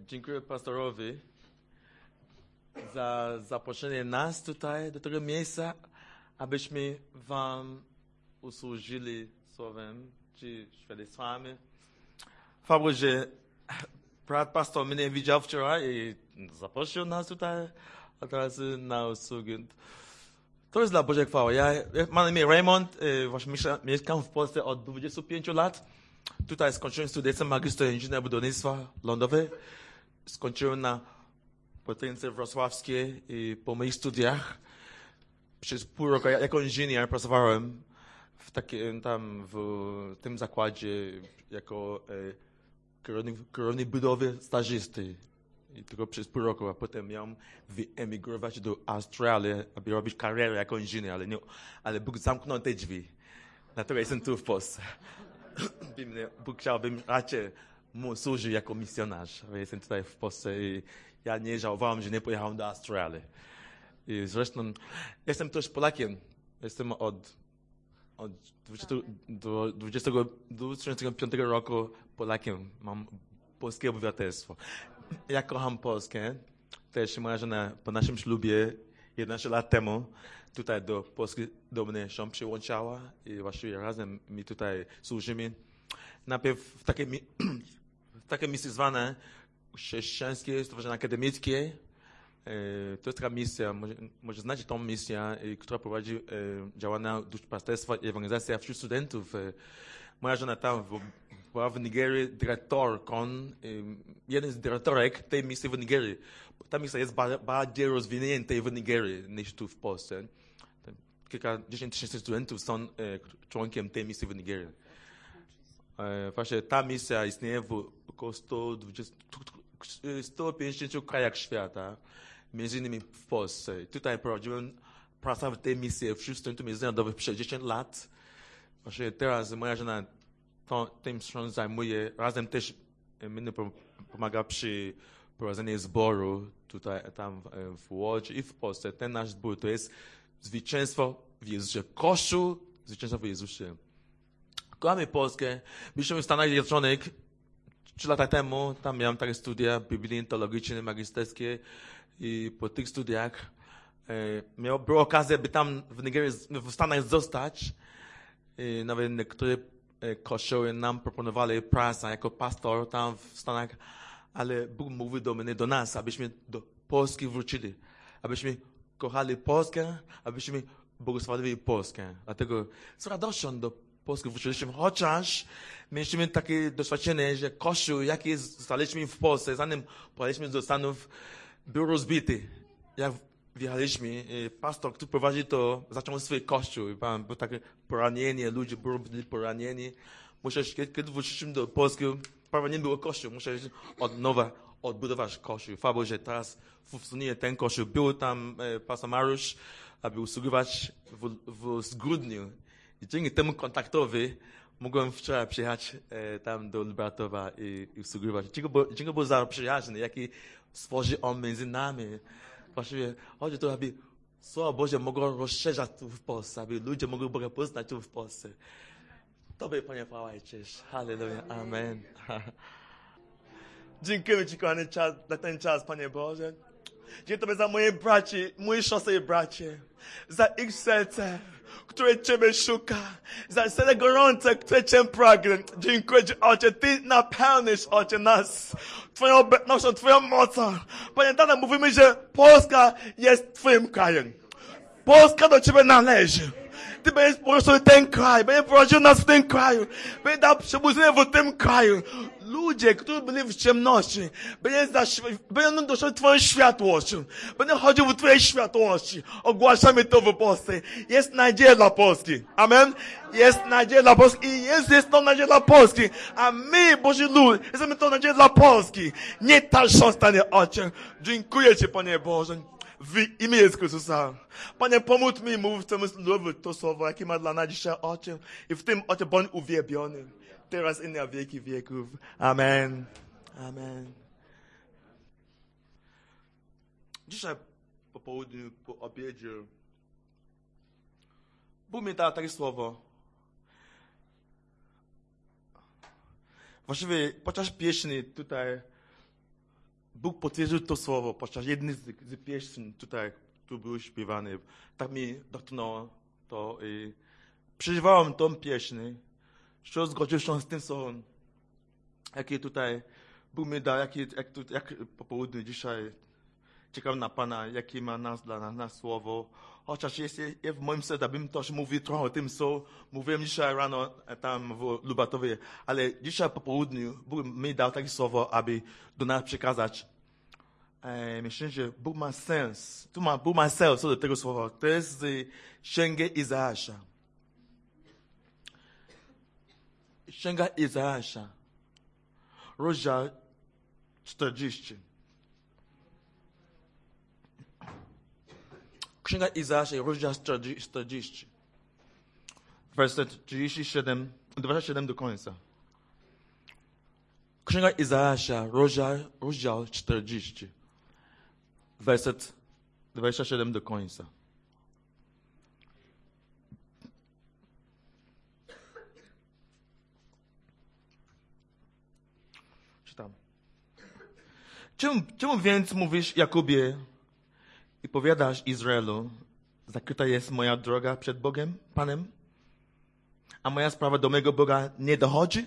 Dziękuję pastorowi za zaproszenie nas tutaj do tego miejsca, abyśmy wam usłużyli słowem czy świadectwami. Fakt, że brat pastor mnie widział wczoraj i zaprosił nas tutaj od razu na usługę. To jest dla Bożej chwały. Ja mam na imię Raymond, właśnie mieszkam w Polsce od 25 lat. Tutaj skończyłem studia magistra inżyniera budownictwa lądowe. Skończyłem na Politechnice Wrocławskiej i po moich studiach przez pół roku jako inżynier pracowałem w tym zakładzie jako kierownik budowy stażysty. I tylko przez pół roku, a potem miałem wyemigrować do Australii, aby robić karierę jako inżynier, ale Bóg zamknął te drzwi. Dlatego jestem tu w Polsce. Bóg chciałbym raczej mu służyć jako misjonarz. Jestem tutaj w Polsce i ja nie żałowałem, że nie pojechałem do Australii. I zresztą jestem też Polakiem. Jestem od 2005 roku Polakiem. Mam polskie obywatelstwo. Ja kocham Polskę. Też moja żona po naszym ślubie 11 lat temu tutaj do Polski do mnie się przyłączała i właściwie razem my tutaj służymy. Najpierw w takie misje zwane chrześcijańskie stowarzyszenie akademickie. To jest taka misja, może znacie tą misję, która prowadzi działania duszpasterstwa i ewangelizacja wśród studentów. Moja żona tam była w Nigerii dyrektorką, jeden z dyrektorek tej misji w Nigerii. Ta misja jest bardziej rozwinięta w Nigerii niż tu w Polsce. Kilkadziesiąt tysięcy studentów są członkiem tej misji w Nigerii. Właśnie ta misja istnieje w około 150 krajach świata, między innymi w Polsce. Tutaj prowadziłem pracę w tej misji wśród studentów międzynarodowych przez 10 lat. Właśnie teraz moja żona tym się zajmuje. Razem też mnie pomaga przy prowadzeniu zboru tutaj, tam w Łodzi i w Polsce. Ten nasz zbór to jest zwycięstwo w Jezusie. Kościół, zwycięstwo w Jezusie. Kochamy Polskę. Byliśmy w Stanach Zjednoczonych 3 lata temu. Tam miałem takie studia biblijne, teologiczne, magisterskie. I po tych studiach miałem okazję, by tam w Nigerii, w Stanach zostać. I nawet niektóre kościoły nam proponowali pracę jako pastor tam w Stanach, ale Bóg mówił do nas, abyśmy do Polski wrócili, abyśmy kochali Polskę, abyśmy błogosławili Polskę. Dlatego z radością do Polski wróciliśmy, chociaż mieliśmy takie doświadczenie, że Kościół, jaki znaleźliśmy w Polsce, zanim pojechaliśmy do Stanów, był rozbity. Jak wjechaliśmy, pastor, który prowadzi to, zaczął swój kościół. Było takie poranienie, ludzie byli poranieni. Kiedy wróciliśmy do Polski, prawie nie było kościół. Musieliśmy od nowa odbudować kościół. Fakt, że teraz funkcjonuje ten kościół. Był tam pastor Mariusz, aby usługiwać w grudniu. I dzięki temu kontaktowi mogłem wczoraj przyjechać tam do Lubartowa i usługiwać. Dziękuję za przyjaźń, jaki stworzył on między nami. Właściwie chodzi o to, aby Słowo Boże mogło rozszerzać tu w Polsce, aby ludzie mogli Boga poznać tu w Polsce. Tobie, Panie, chwała i cześć. Halleluja. Amen. Dziękuję Ci, kochany, za ten czas, Panie Boże. Dziękuję Tobie za moje braci, moje siostry i bracie, za ich serce, które Ciebie szuka, za serce gorące, które Cię pragnie. Dziękuję Ci, Ojcze, Ty napełnisz, Ojcze, nas Twoją obecnością, Twoją mocą. Panie, teraz mówimy, że Polska jest Twoim krajem. Polska do Ciebie należy. Ty będziesz poruszył ten kraj, będziesz prowadził nas w tym kraju, będziesz dał przebudzenie w tym kraju. Ludzie, którzy byli w ciemności, będą doszły Twoją światłością, będą chodził w Twojej światłości. Ogłaszamy to w Polsce. Jest nadzieja dla Polski. Amen. Jest nadzieja dla Polski i jest to nadzieja dla Polski. A my, Boży lud, jesteśmy to nadzieja dla Polski. Nie dalszą stanie, Ojcze. Dziękuję Ci, Panie Boże. W imię Jezusa Chrystusa. Panie, pomóż mi mówić temu ludowi to słowo, jakie ma dla nas dzisiaj, Ojcze. I w tym, Ojcze, bądź uwielbiony. Teraz i na wieki wieków. Amen. Amen. Dzisiaj po południu, po obiedzie, Bóg mi dał takie słowo. Właściwie podczas pieśni tutaj Bóg potwierdził to słowo podczas jednej z pieśni tutaj, tu były śpiewane. Tak mi dotknęło to i przeżywałem tą pieśń, że zgodził się z tym słowem, jakie tutaj Bóg mi dał, jak po południu dzisiaj czekam na Pana, jakie ma dla nas słowo. Chociaż jest w moim sercu, abym też mówił trochę o tym, co mówiłem dzisiaj rano tam w Lubatowie, ale dzisiaj po południu Bóg mi dał takie słowo, aby do nas przekazać. Myślę, że Bóg ma sens. Bóg ma sens co do tego słowa. To jest z Księgi Izajasza. Księga Izajasza. Rozdział 40. Księga Izajasza, rozdział 40. Werset 37, 27 do końca. Księga Izajasza, rozdział 40. Werset 27 do końca. Czytam. Czemu więc mówisz, Jakubie, i powiadasz Izraelu, zakryta jest moja droga przed Bogiem, Panem, a moja sprawa do mojego Boga nie dochodzi?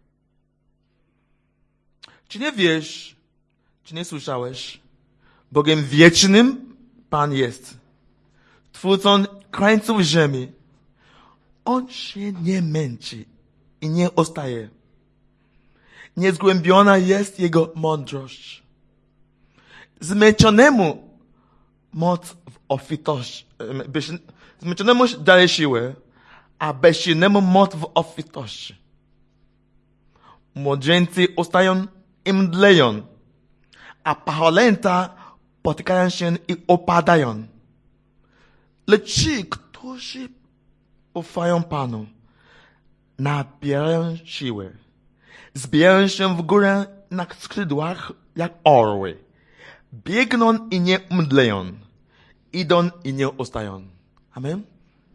Czy nie wiesz, czy nie słyszałeś? Bogiem wiecznym Pan jest, Twórcą krańców ziemi. On się nie męczy i nie ustaje. Niezgłębiona jest Jego mądrość. Zmęczonemu moc w obfitości, zmęczonemu daje siłę, a bezsilnemu moc w obfitości. Młodzieńcy ustają i mdleją, a pacholęta potykają się i opadają. Lecz ci, którzy ufają Panu, nabierają siłę. Zbierają się w górę na skrzydłach jak orły. Biegną i nie mdleją. Idą i nie ustają. Amen?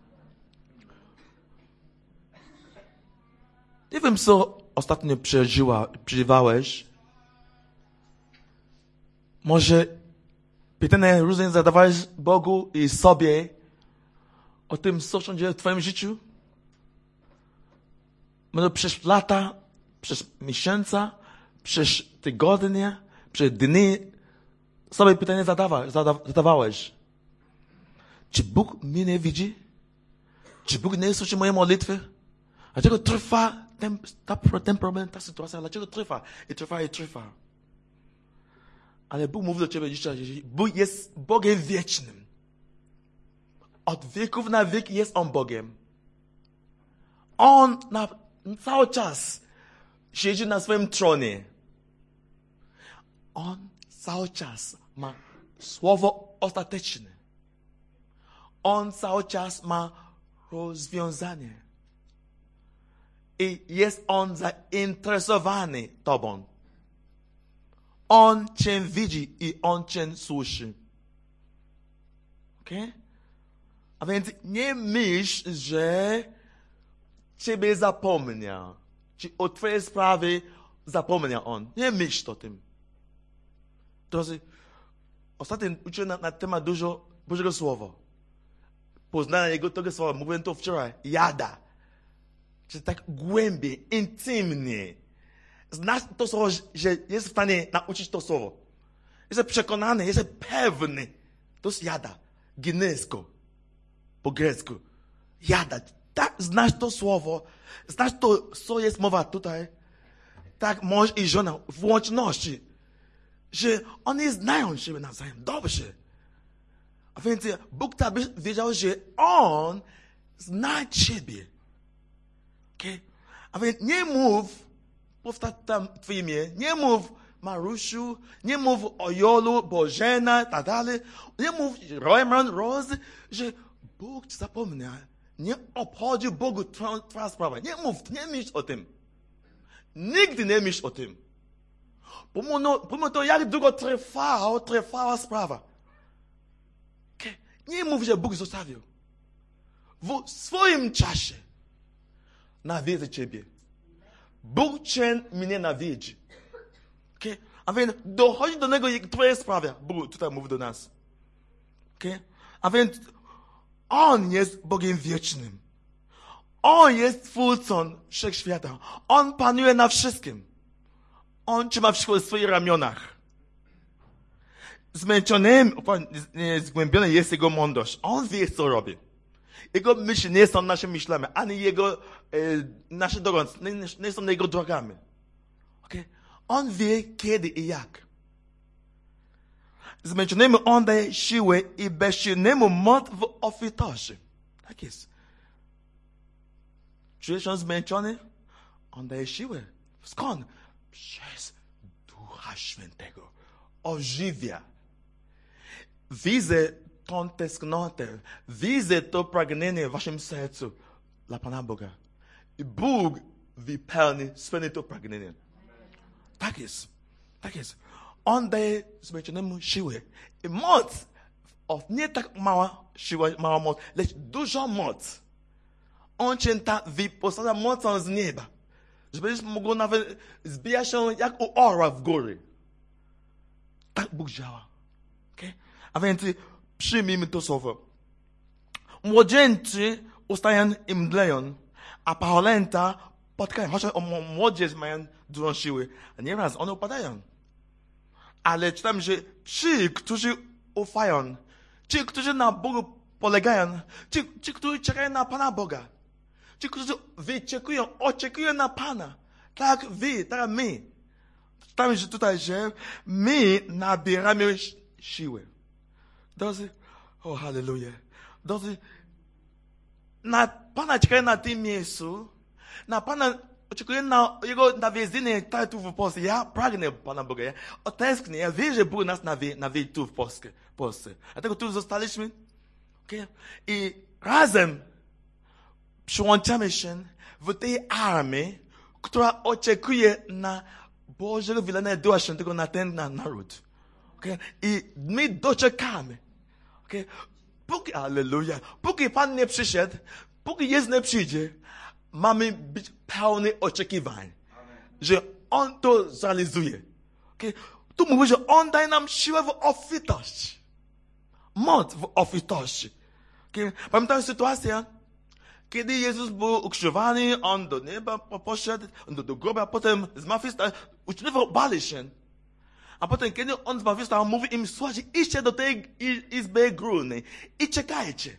Nie wiem, co ostatnio przeżywałeś. Może pytania różne zadawałeś Bogu i sobie o tym, co się dzieje w twoim życiu. Może przez lata, przez miesiące, przez tygodnie, przez dni sobie pytanie zadawałeś. Czy Bóg mnie nie widzi? Czy Bóg nie słyszy mojej modlitwy? Dlaczego trwa ten problem, ta sytuacja? Dlaczego trwa? I trwa. Ale Bóg mówi do ciebie dzisiaj, że Bóg jest Bogiem wiecznym. Od wieków na wiek jest On Bogiem. On cały czas siedzi na swoim tronie. On cały czas ma słowo ostateczne. On cały czas ma rozwiązanie. I jest On zainteresowany tobą. On cię widzi i On cię słyszy. Okay? A więc nie myśl, że ciebie zapomniał. Czy o twojej sprawie zapomniał On. Nie myśl o tym. Drodzy, ostatnio uczyłem na temat dużo Bożego Słowa. Poznania Jego tego Słowa. Mówiłem to wczoraj. Jada. Czy tak głębiej, intymnie. Znasz to słowo, że jest w stanie nauczyć to słowo. Jest przekonany, jest pewny. To jest jada. Ginesko. Po grecku. Jada. Tak, znasz to słowo. Znasz to, co jest mowa tutaj. Tak, mąż i żona w łączności. Że oni znają siebie nawzajem. Dobrze. A więc Bóg tak wiedział, że On zna ciebie. Okay? A więc nie mów, powstać tam twoje imię, nie mów Marusiu, nie mów Ojolu, Bożena, tak dalej. Nie mów Roman, Rose, że Bóg ci zapomniał. Nie obchodzi Bogu twoja sprawa. Nie mów, nie myśl o tym. Nigdy nie myśl o tym. Pomimo to, jak długo trwała sprawa. Okay? Nie mów, że Bóg zostawił. W swoim czasie nawiedzie ciebie. Bóg cię mnie nawiedzi. Okay? A więc dochodzi do niego twoja sprawa. Bóg tutaj mówi do nas. Okay? A więc On jest Bogiem wiecznym. On jest twórcą wszechświata. On panuje nad wszystkim. On trzyma wszystko w swoich ramionach. Zgłębiony jest Jego mądrość. On wie, co robi. Jego myśli nie są naszymi myślami, ani nasze drogi nie są Jego drogami. Okay? On wie, kiedy i jak. Zmęczonemu On daje siłę i bezsilnemu moc w obfitości. Tak jest. Czujesz się zmęczony? On daje siłę. Skąd? Przez Ducha Świętego. Ożywia. Widzę tą tęsknotę. Widzę to pragnienie w waszym sercu dla Pana Boga. I Bóg spełni to pragnienie. Tak jest. Tak jest. On daje zmęczonemu siłę. I moc, nie tak mała siła, mała moc, lecz duża moc. On cię wyposaża mocą z nieba. Żebyś mógł nawet zbijać się jak u orła w góry. Tak Bóg działa. Okay? A więc przyjmijmy to słowo. Młodzieńcy ustają i mdleją, a pacholęta potkają. Chociaż młodzież mają dużą siłę, a nieraz one upadają. Ale czytam, że ci, którzy ufają, ci, którzy na Bogu polegają, ci, którzy czekają na Pana Boga, ci, którzy oczekują na Pana, tak wy, tak my. Czytam, że tutaj, że my nabieramy siły. Drodzy, hallelujah. Drodzy, na Pana czekają na tym miejscu, na Pana oczekuję na Jego nawiedzenie tu w Polsce. Ja pragnę Pana Boga. Ja tęsknię. Ja wierzę, że Bóg nas nawie tu w Polsce. Dlatego tu zostaliśmy. Okay? I razem przyłączamy się w tej armii, która oczekuje na Bożego wylania Ducha Świętego na ten naród. Okay? I my doczekamy. Okay? Póki Pan nie przyszedł, póki Jezus nie przyjdzie, mamy być pełni oczekiwań, że On to zrealizuje. Okay? Tu mówi, że On daje nam siłę w obfitości. Moc w obfitości. Okay? Pamiętam sytuację, kiedy Jezus był ukrzyżowany, On do nieba poszedł, do grobu, a potem zmartwychwstał, uczniowie bali się. A potem, kiedy On zmartwychwstał, mówi im, słuchajcie, idźcie do tej izby górnej i czekajcie.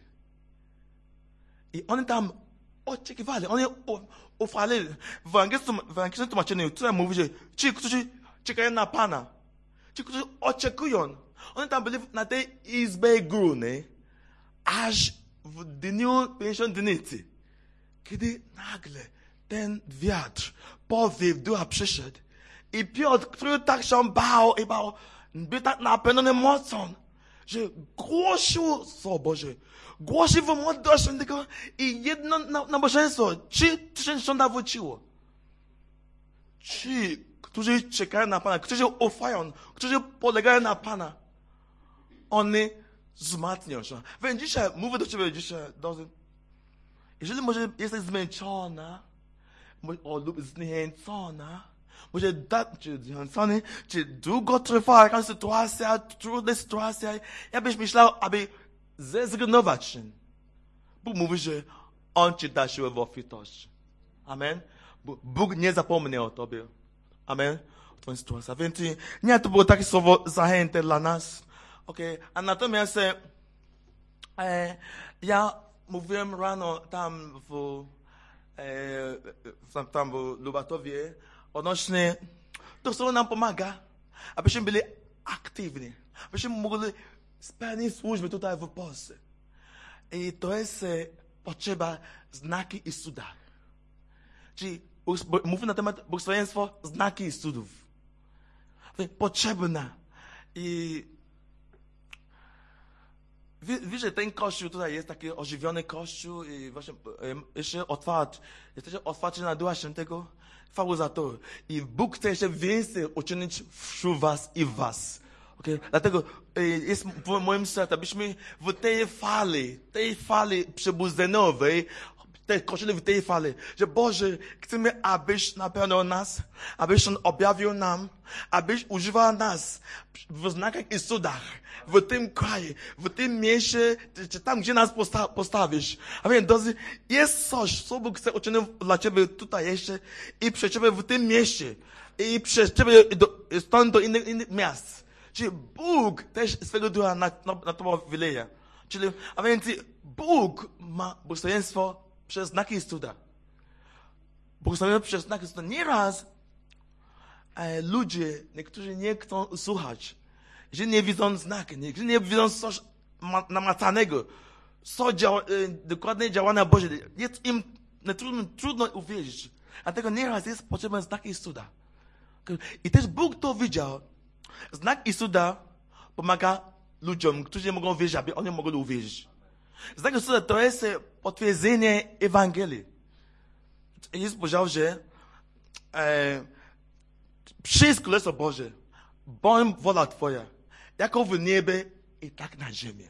I oni tam oczekiwali, oni ufali. W angielskim tłumaczeniu tutaj mówi, że ci, którzy czekają na Pana, ci, którzy oczekują, oni tam byli na tej izbie górnej, aż w dniu pięćdziesiątnicy, kiedy nagle ten wiatr, powiew Ducha przyszedł i Piotr, który tak się bał, był tak napełniony mocą, że głosił Słowo Boże. Głosił w moc Ducha Świętego i jedno nabożeństwo 3000 się nawróciło. Ci, którzy czekają na Pana, którzy ufają, którzy polegają na Pana, oni wzmacniają się. Więc dzisiaj, mówię do ciebie dzisiaj, jeżeli może jesteś zmęczona, lub zniechęcona, może czy zniechęcony, czy długo trwa jakaś sytuacja, trudna sytuacja, ja byś myślał, aby zrezygnować się. Bóg mówi, że On ci da siłę w obfitości. Amen. Bóg nie zapomnie o tobie. Amen. O twoją sytuację. Więc nie, to było takie słowo zachęty dla nas. Okay. A natomiast ja mówiłem rano tam w Lubatowie odnośnie, to słowo nam pomaga, abyśmy byli aktywni, abyśmy mogli spełnić służbę tutaj w Polsce. I to jest potrzeba znaki i cudach. Czyli mówię na temat błogosławieństwa znaki i cudów. Potrzebna. I wiesz, że ten kościół tutaj jest taki ożywiony kościół i właśnie jeszcze otwarty. Jesteście otwarci na Ducha Świętego. Chwała za to. I Bóg chce jeszcze więcej uczynić wśród was i was. Okay? Dlatego jest w moim sercu, abyśmy w tej fali przebudzeniowej, te kościele w tej fali, że Boże, chcemy, abyś napełnił nas, abyś On objawił nam, abyś używał nas w znakach i cudach, w tym kraju, w tym mieście, czy tam, gdzie nas postawisz. A więc, drodzy, jest coś, co Bóg chce uczynić dla Ciebie tutaj jeszcze i przez Ciebie w tym mieście i przez Ciebie stąd do innych miast. Czyli Bóg też swego ducha na Tobą wyleje. Czyli, a więc Bóg ma błogosławieństwo przez znaki i cuda. Błogosławieństwo przez znaki i cuda. Nieraz ludzie, niektórzy nie chcą słuchać, że nie widzą znaki, że nie widzą coś namacalnego, dokładne działania Boże. Jest im trudno uwierzyć. Dlatego nieraz jest potrzebne znaki i cuda. I też Bóg to widział. Znak i cuda pomaga ludziom, którzy nie mogą wierzyć, aby oni mogli uwierzyć. Znak i cuda to jest potwierdzenie Ewangelii. Jezus powiedział, że przyjdź Królestwo Boże, bądź wola Twoja, jako w niebie i tak na ziemi.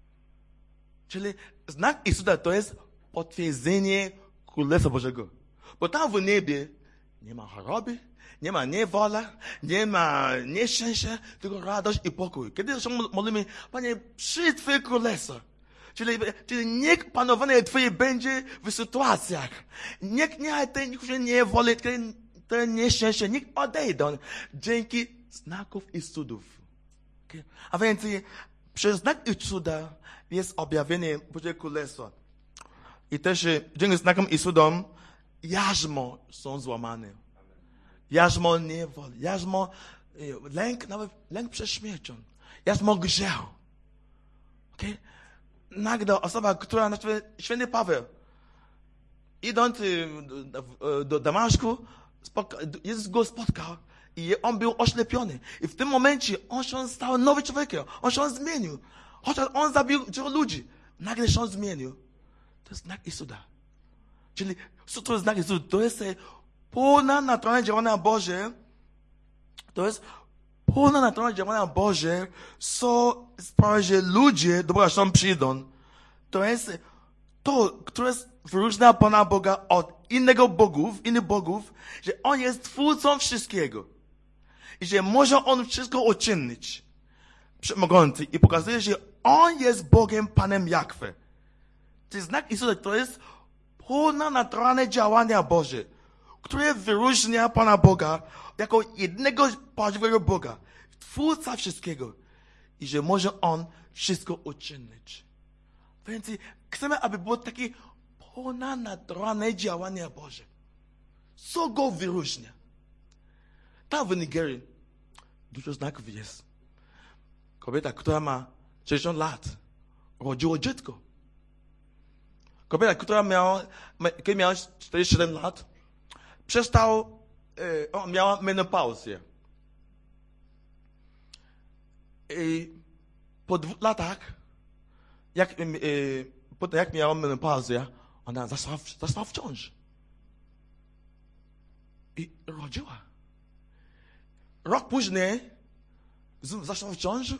Czyli znak i cuda to jest potwierdzenie Królestwa Bożego. Bo tam w niebie nie ma choroby, nie ma niewola, nie ma nieszczęścia, tylko radość i pokój. Kiedy się modlimy, Panie, przyjdź Twoje Królestwo. Czyli niech panowanie Twoje będzie w sytuacjach. Niech te niewolę, te nieszczęście, niech odejdą dzięki znaków i cudów. Okay? A więc przez znak i cuda jest objawienie Bożego Królestwa. I też dzięki znakom i cudom jarzmo są złamane. Jarzmo niewoli, jarzmo lęk, nawet lęk przed śmiercią, jarzmo grzechu. Okay? Nagle osoba, która na przykład święty Paweł, idąc do Damaszku, Jezus go spotkał i on był oślepiony. I w tym momencie on się stał nowym człowiekiem. On się zmienił. Chociaż on zabił dużo ludzi. Nagle się zmienił. To jest znak i cuda. Czyli co to jest znak i cuda? To jest ponadnaturalne działania Boże. To jest ponadnaturalne działania Boże, co sprawia, że ludzie do Boga się przyjdą. To jest to, które wyróżnia Pana Boga od innych bogów, że On jest twórcą wszystkiego. I że może On wszystko uczynić. Wszechmogący. I pokazuje, że On jest Bogiem, Panem Jahwe. To znak i cuda, to jest ponadnaturalne działania Boże, które wyróżnia Pana Boga jako jednego prawdziwego Boga, twórca wszystkiego. I że może On wszystko uczynić. Więc chcemy, aby było takie ponadnaturalne działania Boże. Co go wyróżnia? Tam w Nigerii dużo znaków jest. Kobieta, która ma 60 lat, rodziła dziecko. Kobieta, która kiedy miała 47 lat, miała menopauzę. I po 2 latach, jak miała menopauzę, ona zaszła w ciąży. I rodziła. Rok później zaszła w ciąży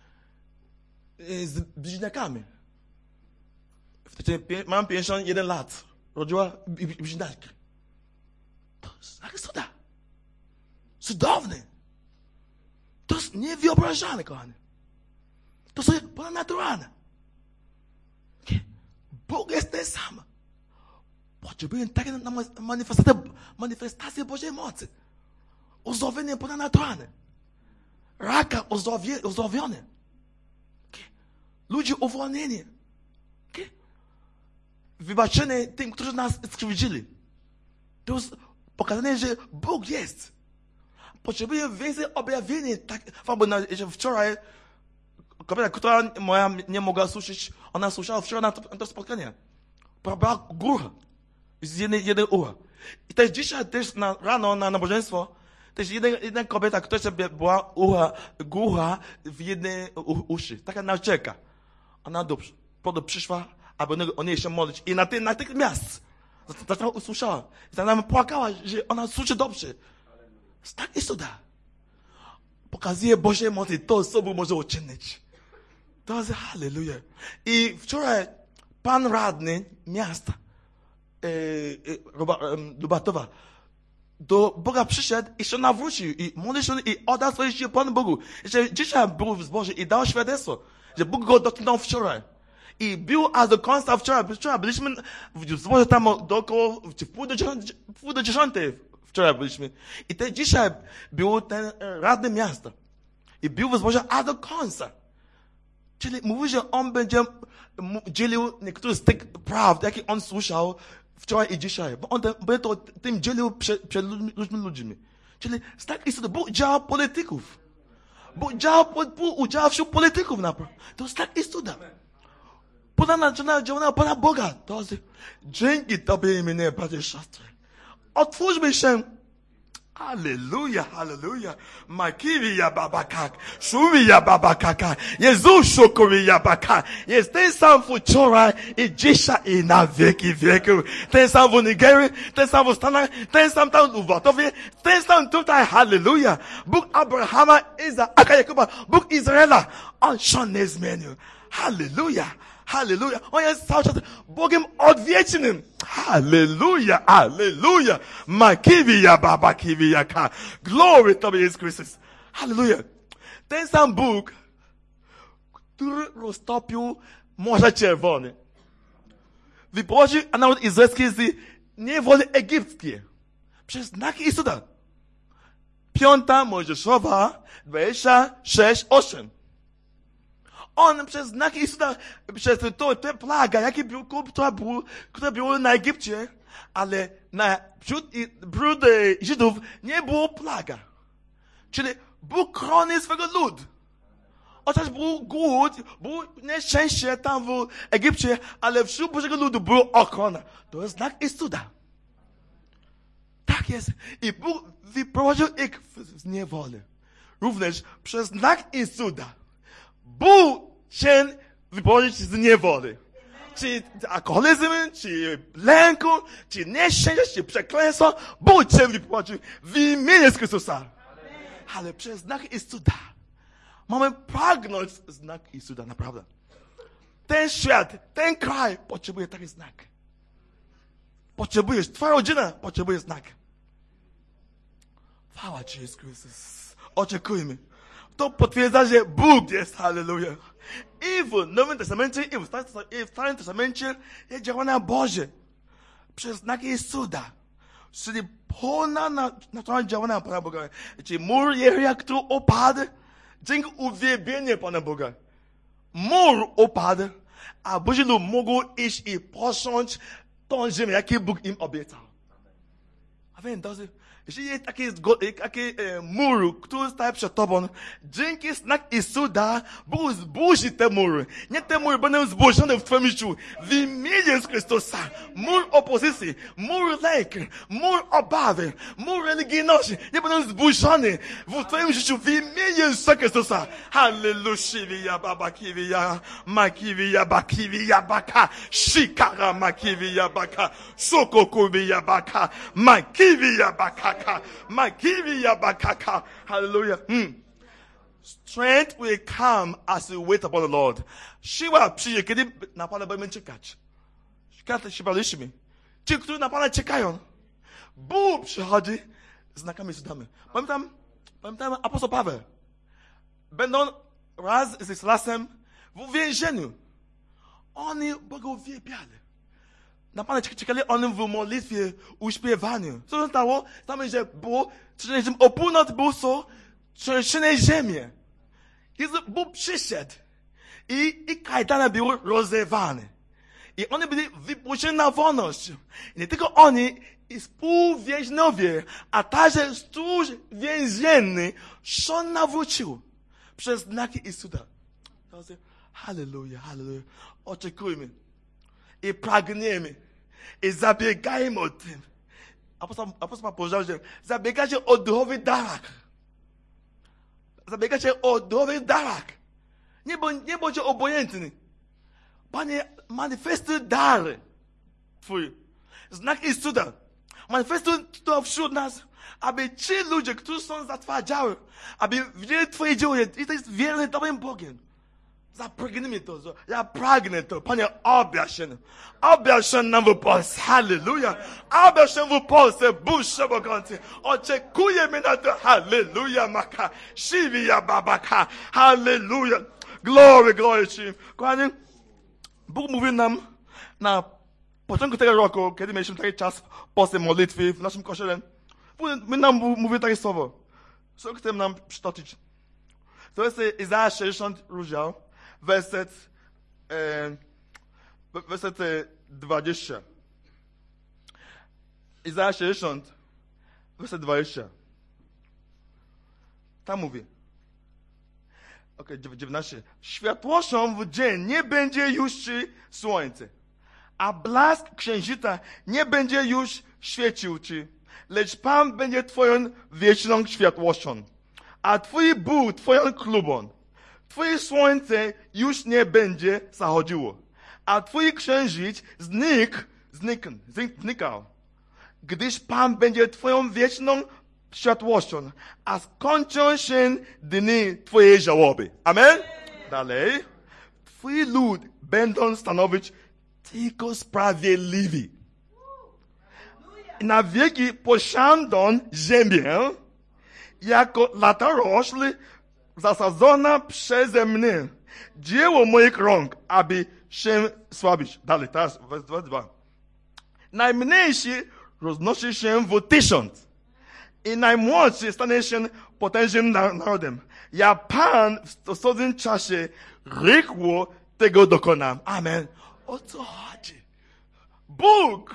z bliźniakami. Wtedy mam 51 lat. Rodziła bliźniaki. To jest znak cuda. Cudowny. To jest niewyobrażalne, kochani. To jest ponadnaturalne. Bóg jest ten sam. Potrzebuje takie manifestacje Bożej mocy. Uzdrowienie ponadnaturalne. Raka uzdrowiony. Ludzie uwolnieni. Wybaczenie tym, którzy nas skrzywdzili. To jest pokazane, że Bóg jest. Potrzebuje więcej objawienia. Tak, że wczoraj kobieta, która nie mogła słyszeć, ona słyszała wczoraj na to spotkanie. Brała głucha z jednej ucha. I też dzisiaj rano na nabożeństwo też jedna kobieta, która sobie była głucha w jednej uszy. Taka nauczycielka. Ona przyszła, aby o niej się modlić. I natychmiast zaczęła usłyszała. I ona płakała, że ona słyszy dobrze. Tak jest cuda. Pokazuje Bożej mocy to, co Bóg może uczynić. To jest halleluja. I wczoraj pan radny miasta Lubatowa do Boga przyszedł i się nawrócił i modlił się i oddał swoje życie Panu Bogu. Że dzisiaj był w zborze i dał świadectwo, że Bóg go dotknął wczoraj. I był aż do końca wczoraj. Byliśmy w zborze tam dookoło, w pół do 10 wczoraj byliśmy. I ten dzisiaj był ten radny miasta. I był w zborze aż do końca. Czyli mówi, że on będzie dzielił niektóre z tych prawd, jakie on słyszał wczoraj i dzisiaj. Bo on będzie to tym dzielił przed ludźmi. Czyli tak istotne, Bóg działa polityków. Bóg działa wśród polityków naprawdę. To jest tak istotne. Działania Pana Boga. To jest dzięki Tobie imię, bracie siostry. Otwórzmy się. Halleluja, halleluja. Makiwi ya babakak. Szuwi ya babakaka. Jezus szokowi ya baka. Jest ten sam wczoraj i dzisiaj i na wieki wieków. Ten sam w Nigerii, ten sam w Stanach, ten sam tam w Watowie, ten sam tutaj. Halleluja. Bóg Abrahama, Izaaka, Jakuba, Bóg Izraela. On się nie zmienił. Halleluja. Halleluja. On jest cały czas Bogiem odwiecznym. Halleluja. Halleluja. Makiwija baba kiwijaka. Glory Tobie Jezus Chrystus. Halleluja. Ten sam Bóg, który roztopił Morze Czerwone, wyprowadził naród izraelski z niewoli egipskiej przez znaki i cuda. 5 Mojżeszowa 26:8. On przez znaki i cuda, przez te plaga, które były na Egipcie, ale wśród Żydów nie było plaga. Czyli Bóg chroni swego ludu. Chociaż był głód, było nieszczęście tam w Egipcie, ale wśród Bożego ludu była ochrona. To jest znak i cuda. Tak jest. I Bóg wyprowadził ich z niewoli. Również przez znak i cuda. Bóg cię wyprowadzić z niewoli. Czy alkoholizm, czy lęku, czy nieszczęście, czy przekleństwo, Bóg cię wyprowadził w imieniu Chrystusa. Ale przez znak i cuda. Mamy pragnąć znak i cuda, naprawdę. Ten świat, ten kraj potrzebuje taki znak. Potrzebujesz, twoja rodzina potrzebuje znak. Chwała Ci, Jezus Chrystus. Oczekujmy. To potwierdza, że Bóg jest, halleluja. I w Nowym Testamencie, i w Starym Testamencie jest działania Boże. Przez znaki i cuda. Czyli ponadnaturalne działania Pana Boga. Czyli mur Jericha, który opadł, dzięki uwielbieniu Pana Boga. Mur opadł, a Boży lud mógł iść i posąć tą ziemię, jaki Bóg im obiecał. A więc, jeśli jest taki mur, który staje przed tobą, dzięki znak i cuda, Bóg zburzy te mury. Nie te mury będą zburzone w twoim życiu. W imieniu Chrystusa. Mur opozycji, mur lęku, mur obawy, mur religijności nie będą zburzone w twoim życiu w imieniu Chrystusa. Halleluja, baba kiwiya, makiwiya, bakiwiya, baka, shikara makiwiya, baka, sokokubiya, baka, makiwiya, baka. Hallelujah. Strength will come as you wait upon the Lord. Siła przyjdzie, kiedy na Pana będziemy czekać. Czekajcie się baliśmy. Ci, którzy na Pana czekają. Bóg przychodzi z znakami i cudami. Pamiętam apostoł Paweł. Będą raz z Silasem w więzieniu. Oni Boga uwielbiali. Na Pana czekali oni w modlitwie, uśpiewaniu. Co się stało? Tam, że było, o północ było trzęsienie ziemi. Bóg przyszedł i kajdany były rozerwane. I oni byli wypuszczeni na wolność. I nie tylko oni, i współwięźniowie, a także stróż więzienny się nawrócił przez znaki i cuda. Halleluja, halleluja. Oczekujmy. I pragniemy. I zabiegajmy o tym. Apostoł powiedział, że zabiegajcie o duchowy darach. Zabiegajcie o duchowy darach. Nie bądźcie obojętni. Panie, manifestuj dary Twój. Znak i cuda. Manifestuj to wśród nas, aby ci ludzie, którzy są zatwardziały, aby widzieli Twoje dzieło. I to jest wierny Tobym Bogiem. Zapragnijmy to. Ja pragnę to. Panie, objaw się. Objaw się nam w Polsce. Halleluja. Objaw się w Polsce. Bóg Wszechmogący. Oczekujemy na to. Halleluja. Maka. Shiviya babaka. Halleluja. Glory Ci. Kochani, Bóg mówi nam na początku tego roku, kiedy mieliśmy taki czas posty modlitwy w naszym kościele, Bóg nam mówi takie słowo. Co chcę nam przytoczyć? To jest Izajasz 60 rozdział, werset 20. Izajasz 60, werset 20. Tam mówi. 19. Światłością w dzień nie będzie już ci słońce, a blask księżyca nie będzie już świecił ci, lecz Pan będzie twoją wieczną światłością, a twój Bóg twoją chlubą. Twoje słońce już nie będzie zachodziło, a twój księżyc znikał, gdyż Pan będzie twoją wieczną światłością, a skończą się dni twojej żałoby. Amen? Dalej. Twój lud będą stanowić tylko sprawiedliwi. Na wieki posiądą ziemię jako latorośl zasadzona przeze mnie. Dzieło moich rąk, aby się słabić. Dalej, teraz wers 2. Najmniejszy roznosi się w 1000 i najmłodszy stanie się potężnym narodem. Ja Pan w stosownym czasie rychło tego dokonam. Amen. O co chodzi? Bóg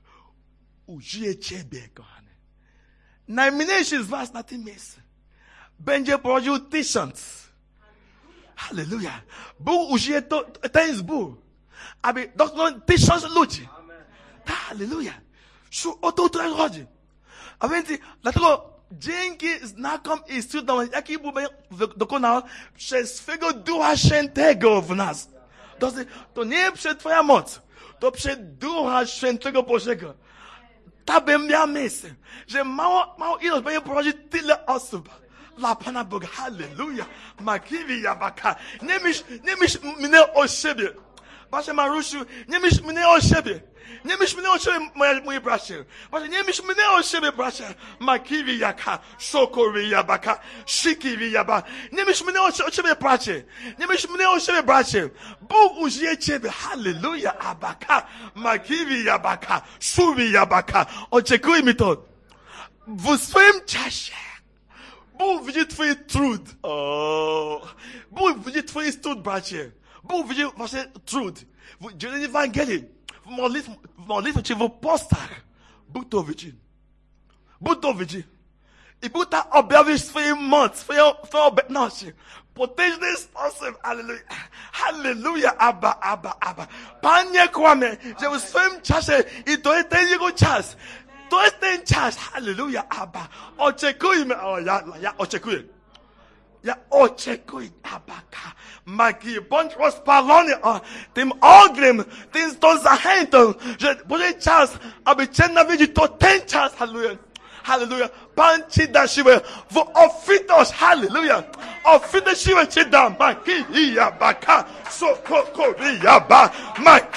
użyje ciebie, kochany. Najmniejszy z was na tym miejscu będzie prowadził 1000. Halleluja. Bóg użyje ten zbór, aby dotknął 1000 ludzi. Halleluja. O to tutaj chodzi. A więc dlatego dzięki znakom i cudom, jaki Bóg dokonał przez swego Ducha Świętego w nas. To nie przez twoja moc, to przez Ducha Świętego Bożego. Ta by miała miejsce, że mało ilość będzie prowadzić tyle osób dla Pana Boga. Halleluja. Makiwi jabaka. Nie myśl mnie o siebie. Basia Marusiu, nie myśl mnie o siebie. Nie myśl mnie o siebie, moi bracia. Basia, nie myśl mnie o siebie, bracia. Makiwi jaka, sokowi jabaka, shikiwi jaba. Nie myśl mnie o siebie, bracia. Nie myśl mnie o siebie, bracia. Bóg użyje ciebie. Halleluja, abaka. Makiwi jabaka, suwi jabaka. Oczekujmy to. W swoim czasie Bóg widzi twój trud. Bóg widzi twój trud, bracie. Bóg widzi właśnie trud. W dzieleniu Ewangelii, w modlitwie czy w postach. Bóg to widzi. Bóg to widzi. I Bóg tam objawi swoją moc, swoją obecność. Potężny sposób. Halleluja. Halleluja. Abba. Pan nie kłamie, że w swoim czasie i to jest ten jego czas. To jest ten czas. Halleluja. Abba. Oczekujmy. Ja oczekuję. Ja oczekuję, Abaka. Maki, bądź rozpalony tym ogniem, tą zachętą, że będzie czas, aby Cię nawiedzić, to ten czas. Halleluja. Halleluja. Pan Ci da siłę w obfitość. Halleluja. Obfitą siłę Ci da. Maki i Abaka. Sokokowi Abba. Maki.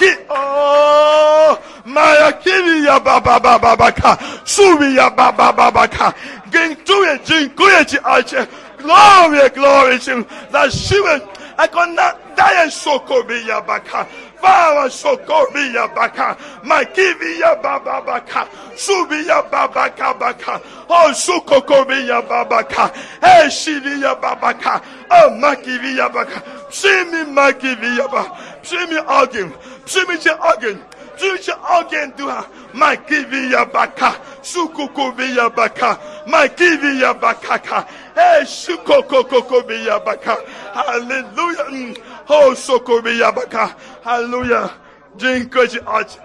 Majakiwi Abba. Suwi Abba. Dziękuję Ci, Ojcze. Glory Ci za siłę, jaką daje sokowi Abaka. Fala sokowi Abaka. Makiwi Abba. Suwi Abba. O sokokowi Abba. Shivi Abba. O makiwi Abba. Przyjmij makiwi Abba. Przyjmij ogień. Przyjmijcie ogień. Przyjmijcie ogień Ducha. Makiwi Abba. Sukokowi Abba. Makiwi Abba. Shukokokokowi Abba. Hallelujah. O sokowi Abba. Hallelujah. Dziękuję Ci, Ojcze.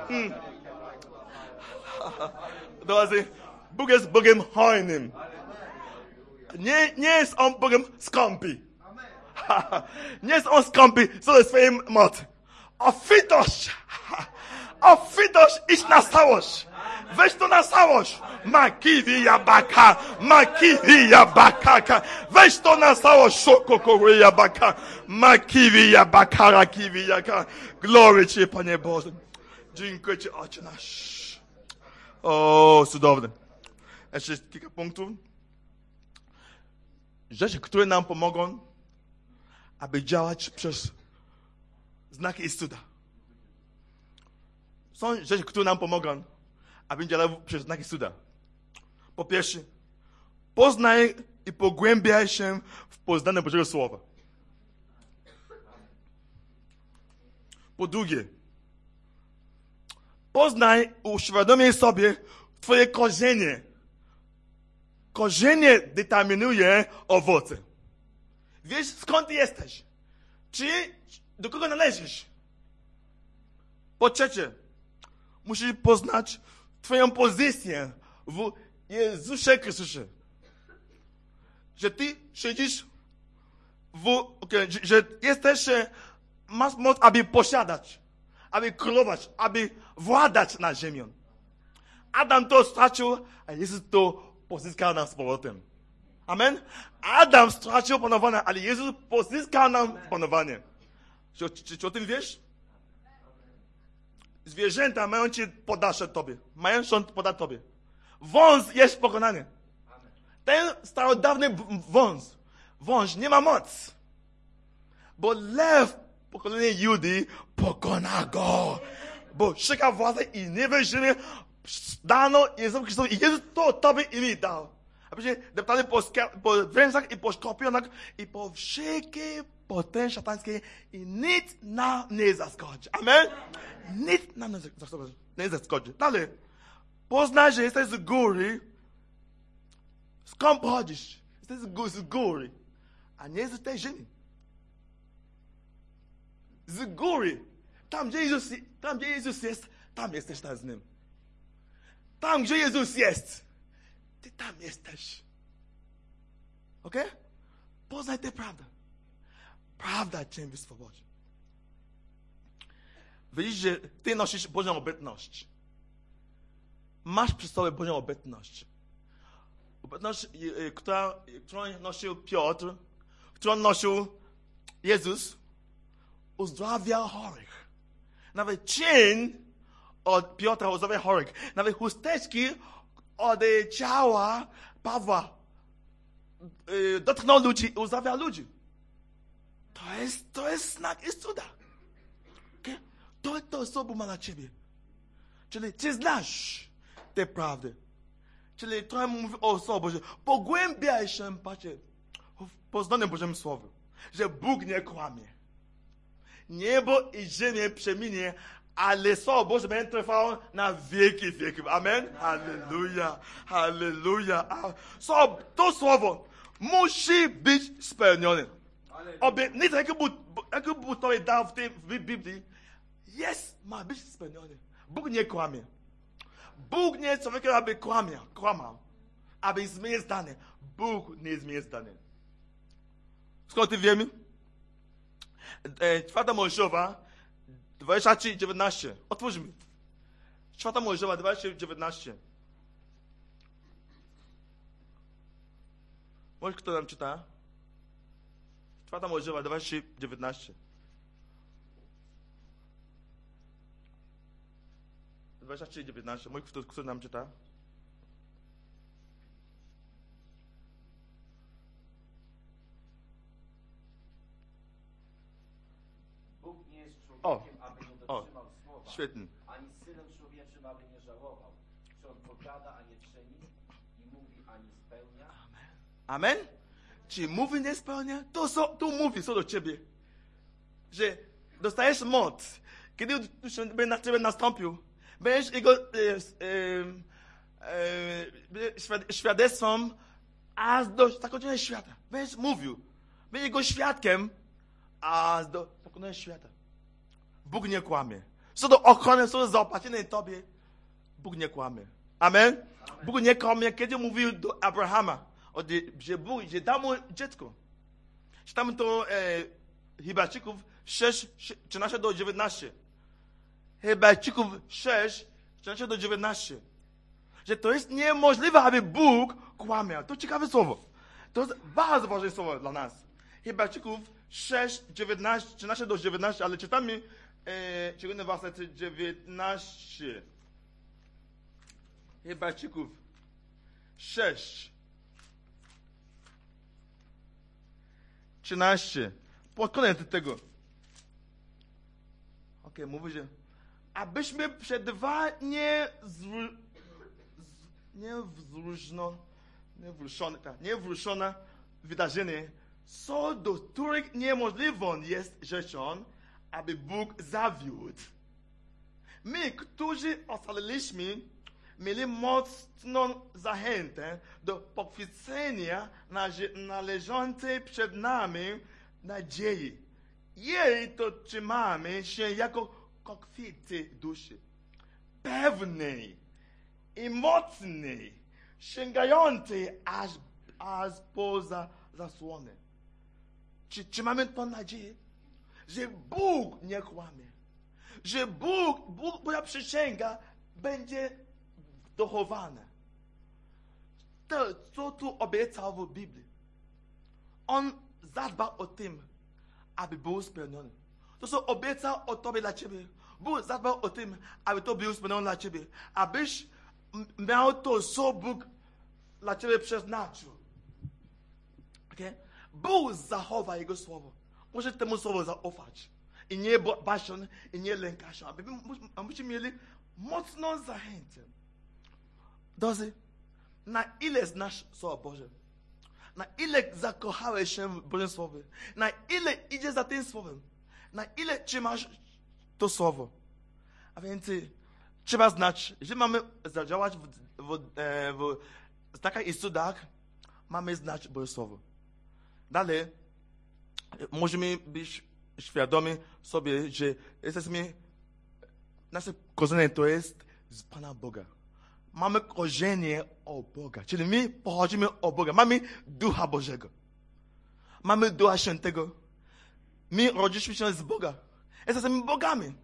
Drodzy, Bóg jest Bogiem hojnym. Nie jest On Bogiem skąpy. Nie jest On skąpy co do swojej mocy. Obfitość. Obfitość, idź na całość. Weź to na całość. Makiwi baka. Makiwi baka. Weź to na całość. Szokokowy baka. Makiwi baka. Rakiwi jaka. Glory Ci, Panie Boże. Dziękuję Ci, Ojcze nasz. O, cudowne. Jeszcze kilka punktów. Rzeczy, które nam pomogą, aby działać przez znaki i cuda. Są rzeczy, które nam pomogą, aby działać przez znaki i cuda. Po pierwsze, poznaj i pogłębiaj się w poznaniu Bożego Słowa. Po drugie, poznaj i uświadomiaj sobie Twoje korzenie. Korzenie determinuje owoce. Wiesz, skąd jesteś? Do kogo należysz? Po trzecie, musisz poznać Twoją pozycję w Jezusie Chrystusie. Że Ty siedzisz że jesteś, masz moc, aby posiadać, aby królować, aby władać nad ziemią. Adam to stracił, a Jezus to pozyskał nam z powrotem. Amen? Adam stracił panowanie, ale Jezus pozyskał nam panowanie. Czy o tym wiesz? Zwierzęta mają Ci podać Tobie. Mają się podać Tobie. Wąs jest pokonany. Ten starodawny wąż nie ma moc. Bo lew pokonany Judy pokona go. Bo szuka władzy i nie wierzymy, dano Jezusowi Chrystusowi i Jezus to Tobie i mi dał. Abyście deptali po wężach i po skorpionach i po wszelkiej potęży szatańskiej i nic nam nie zaskoczy. Amen? Nic nam nie zaskoczy. Dalej. Poznaj, że jesteś z góry. Skąd pochodzisz? Jesteś z góry, a nie z tej ziemi. Z góry. Tam, gdzie Jezus jest, tam jesteś z Nim. Tam, gdzie Jezus jest, Ty tam jesteś. Ok? Poznaj tę prawdę. Prawda Cię wyswobodzi. Widzisz, że Ty nosisz Bożą obecność. Masz przy sobie Bożą obecność. Obecność, którą nosił Piotr, którą nosił Jezus, uzdrawiał chorych. Nawet cień od Piotra uzdrawiał chorych. Nawet chusteczki od ciała Pawła dotknął ludzi i uzdrawiał ludzi. To jest znak i cuda. Okay? To osoba ma na Ciebie. Czyli Ty znasz te prawdy. Czyli trochę mówi o sobie, że pogłębiaj się, patrzcie, w poznaniu Bożym Słowem, że Bóg nie kłamie. Niebo i ziemię przeminie, ale Słowo Boże będzie trwało na wieki wieków. Amen? Halleluja, halleluja. To Słowo musi być spełnione. Obietnica, jaką Bóg to dał w Biblii, ma być spełnione. Bóg nie kłamie. Bóg nie jest człowiekiem, aby kłamał, aby zmienić zdanie. Bóg nie zmieni zdanie. Skąd ty wiemy? 4 Mojżeszowa 23:19. Otwórzmy. 4 Mojżeszowa 23:19. Może kto nam czyta? 4 Mojżeszowa 23:19. 23:19. Mój kto nam czyta? Bóg nie jest człowiekiem, aby nie dotrzymał słowa. Świetnie. Ani synem człowieczym, aby nie żałował. Czy on powiada, a nie czyni? I mówi, a nie spełnia? Amen? Czy mówi, nie spełnia? To mówi, co do ciebie. Że dostajesz moc. Kiedy na ciebie nastąpił, będziesz jego świadectwem aż do zakończenia świata. Będziesz mówił. Będziesz jego świadkiem aż do zakończenia świata. Bóg nie kłamie. Co do ochrony, co do zaopatrzenia Tobie, Bóg nie kłamie. Amen? Bóg nie kłamie, kiedy mówił do Abrahama, że dał mu dziecko. Czytamy to Hebrajczyków 6:13-19. Hebrajczyków 6, 14-19. Że to jest niemożliwe, aby Bóg kłamał. To ciekawe słowo. To jest bardzo ważne słowo dla nas. Hebrajczyków 6, 13-19, ale czytamy szczególnie werset 19. Hebrajczyków 6, 13. Pod koniec tego. Mówi, że abyśmy niewzruszone wydarzenie, co do których niemożliwą jest rzeczą, aby Bóg zawiódł. My, którzy ocaliliśmy, mieli mocną zachętę do pochwycenia należącej przed nami nadziei. Jej to trzymamy się jako kokwity duszy, pewnej i mocnej, sięgającej aż poza zasłonę. Czy mamy tą nadzieję, że Bóg nie kłamie, że Boża przysięga będzie dochowana. To, co tu obiecał w Biblii, On zadbał o tym, aby był spełniony. To, co obiecał o Tobie dla Ciebie, Bóg zadbał o tym, aby to było spełnione dla Ciebie. Abyś miał to, co Bóg dla Ciebie przeznaczył. Okay? Bóg zachowa Jego słowo. Może temu słowu zaufać. I nie bać się, i nie lękać się. Abyśmy mieli mocną zachętę. Drodzy, na ile znasz Słowo Boże? Na ile zakochałeś się w Bożym Słowie? Na ile idziesz za tym Słowem? Na ile trzymasz to Słowo? A więc trzeba znać, że mamy zadziałać w takich cudach, mamy znać Boże Słowo. Dalej, możemy być świadomi sobie, że jesteśmy, nasze korzenie to jest z Pana Boga. Mamy korzenie o Boga, czyli my pochodzimy od Boga. Mamy Ducha Bożego. Mamy Ducha Świętego. My rodziliśmy się z Boga. Jesteśmy bogami.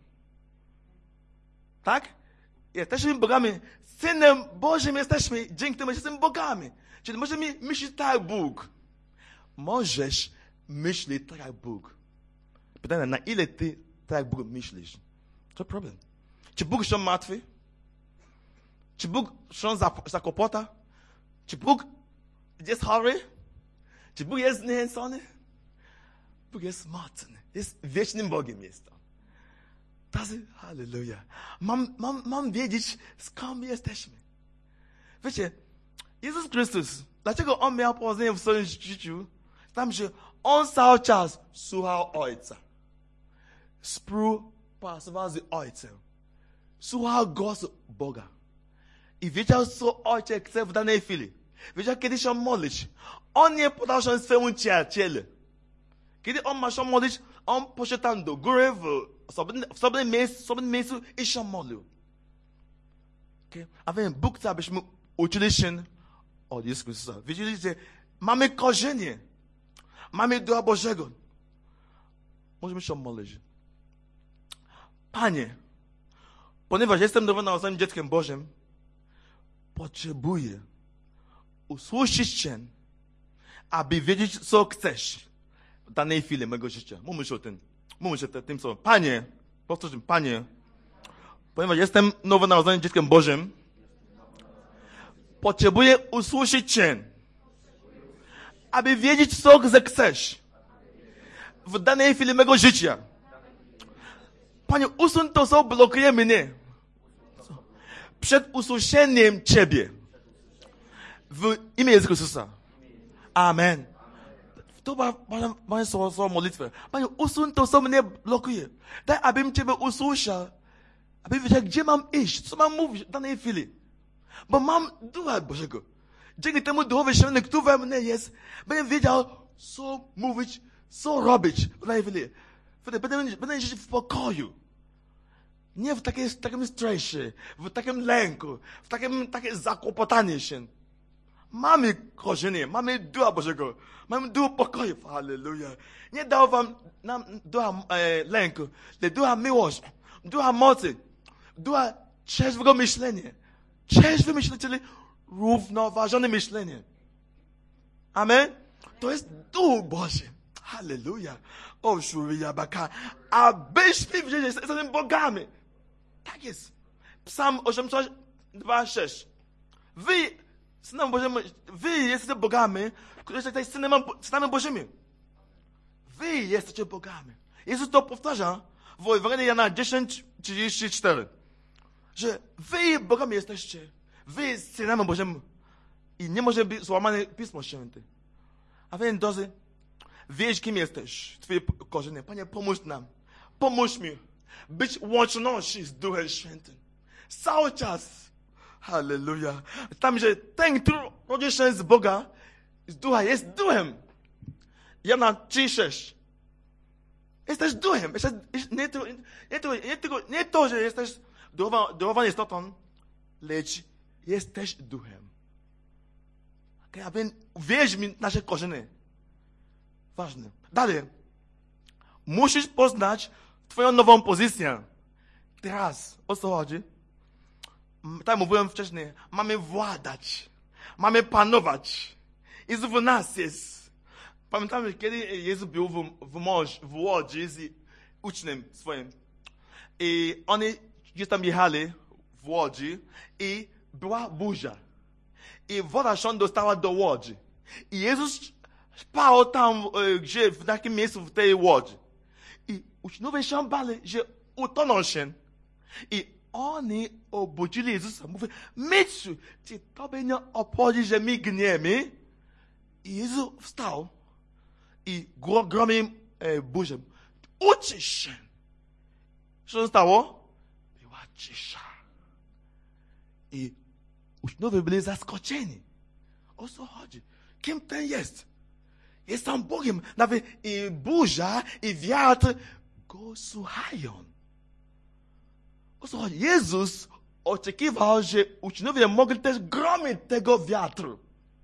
Tak? Jesteśmy bogami. Synem Bożym jesteśmy. Dzięki temu jesteśmy bogami. Czyli możemy myśleć tak jak Bóg. Możesz myśleć tak jak Bóg. Pytanie, na ile ty tak jak Bóg myślisz? To problem. Czy Bóg się martwi? Czy Bóg się zakłopota? Czy Bóg jest chory? Czy Bóg jest zniechęcony? Bóg jest mocny. Jest wiecznym Bogiem. Jest to. Hallelujah. Mam wiedzieć, skąd jesteśmy. Wiecie, Jezus Chrystus, dlaczego On miał powodzenie w swoim życiu? Tam, że On cały czas słuchał Ojca. Współpracował z Ojcem. Słuchał głosu Boga. I wiedział, co Ojciec chce w danej chwili. Wiedział, kiedy się modlić. On nie podał się swemu przyjacielu. Kiedy on ma się modlić, on poszedł tam do góry w osobnym miejscu i się modlił. Okay? A więc Bóg chce, abyśmy uczyli się od Jezusa Chrystusa. Wiedzieli, że mamy korzenie. Mamy Ducha Bożego. Możemy się modlić. Panie, ponieważ jestem nowonarodzonym dzieckiem Bożym, potrzebuję usłyszeć Cię, aby wiedzieć, co chcesz w danej chwili mojego życia. Mówmy o tym. Mówmy o tym, co. Panie, powtórzmy, Panie, ponieważ jestem nowonarodzonym dzieckiem Bożym, potrzebuję usłyszeć Cię, aby wiedzieć, co chcesz w danej chwili mojego życia. Panie, usuń to, co blokuje mnie przed usłyszeniem Ciebie. W imię Jezusa Chrystusa. Amen. To moje słowo modlitwy. Panie, usuń to, co mnie blokuje. Daj, abym Ciebie usłyszał. Abym wiedział, gdzie mam iść, co mam mówić w danej chwili. Bo mam Ducha Bożego. Dzięki temu Duchowi Świętemu, który we mnie jest, będę wiedział, co mówić, co robić w danej chwili. Będę żyć w pokoju. Nie w takim stresie, w takim lęku, w takim zakłopotaniu się. Mamy korzenie, mamy Ducha Bożego, mamy Ducha pokoju. Hallelujah. Nie dał nam Ducha lęku, ale Ducha miłości, Ducha mocy, ducha trzeźwego myślenia. Trzeźwe myślenie, czyli równoważone myślenie. Amen? To jest Duch Boży. Halleluja. O, szuria baka. Abyśmy wiedzieli, że jesteśmy bogami. Tak jest. Psalm 82:6. Wy jesteście bogami, którzy jesteście synami Bożymi. Wy jesteście bogami. Jezus to powtarza w Ewangelii Jana 10:34. Że wy bogami jesteście. Wy synami Bożymi. I nie może być złamane Pismo Święte. A więc, drodzy, wiesz, kim jesteś. Twoje korzenie. Panie, pomóż nam. Pomóż mi być łączności z Duchem Świętym. Cały czas. Halleluja. Tam, że ten, który rodzi się z Boga, z Ducha, jest Duchem. Jana 3:6. Jesteś Duchem. Nie to, że jesteś duchową istotą, lecz jesteś Duchem. Okay, a więc wierz mi nasze korzenie. Ważne. Dalej. Musisz poznać twoją nową pozycję. Teraz. O co chodzi? Tak mówiłem wcześniej. Mamy władać. Mamy panować. Jezus w nas jest. Pamiętamy, kiedy Jezus był w Łodzi z uczniem swoim. I oni gdzieś tam jechali w Łodzi i była burza. I woda się dostała do Łodzi. I Jezus spał tam, gdzie, w takim miejscu w tej Łodzi. I uczniowie się bali, że utoną się. I oni obudzili Jezusa. Mówią, Mistrzu, czy tobie nie obchodzi, że my gniemy? I Jezus wstał i gromił burzę. Uczysz się. Co się stało? Była cisza. I uczniowie byli zaskoczeni. O co chodzi? Kim ten jest? Jest tam Bogiem. Nawet i burza, i wiatr go słuchają. O co chodzi? Jezus oczekiwał, że uczniowie mogli też gromić tego wiatru.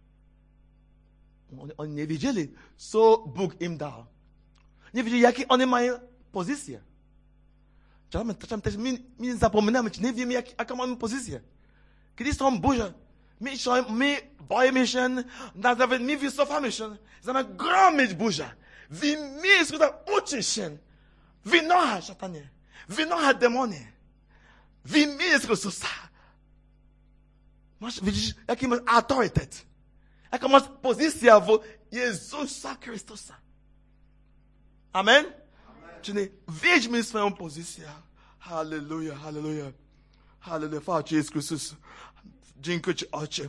Oni nie wiedzieli, co Bóg im dał. Nie wiedzieli, jakie oni mają pozycję. Czasem też my zapominamy, czy nie wiemy, jaką mamy pozycję. Kiedy są burze, my boimy się, nawet my wycofamy się, zamiast gromić burzę. W imię Jezusa uczysz się. Wynocha szatanie. Wynocha demonie. W imię Jezusa. Widzisz, jaki masz autorytet. Jaka masz pozycja w Jezusa Chrystusa. Amen? Czyli wiedźmy swoją pozycję. Halleluja, halleluja. Halleluja. Chwała Jezus Chrystus. Dziękuję Ci, Ojcze.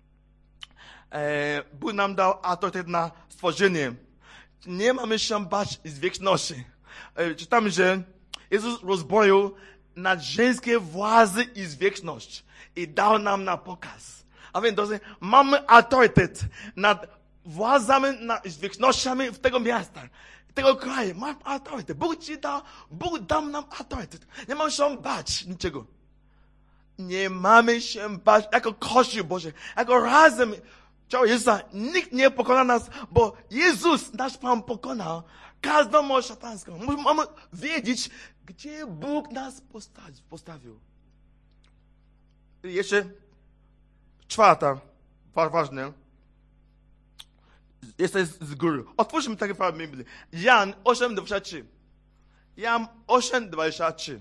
Bóg nam dał autorytet na stworzenie. Nie mamy się bać z wieczności. Czytamy, że Jezus rozbroił nadziemskie władzy i z wieczność. I dał nam na pokaz. A więc, drodzy, mamy autorytet nad władzami, z wiecznościami w tego miasta, tego kraju. Mamy autorytet. Bóg dał nam autorytet. Nie mamy się bać niczego. Nie mamy się bać jako Kościół Boży, jako razem ciało Jezusa. Nikt nie pokona nas, bo Jezus, nasz Pan, pokonał każdą moc szatańską. Mamy wiedzieć, gdzie Bóg nas postawił. I jeszcze czwarta, ważne, jest z góry. Otwórzmy takie fragmenty Biblii. Jan 8:23. Jan 8:23.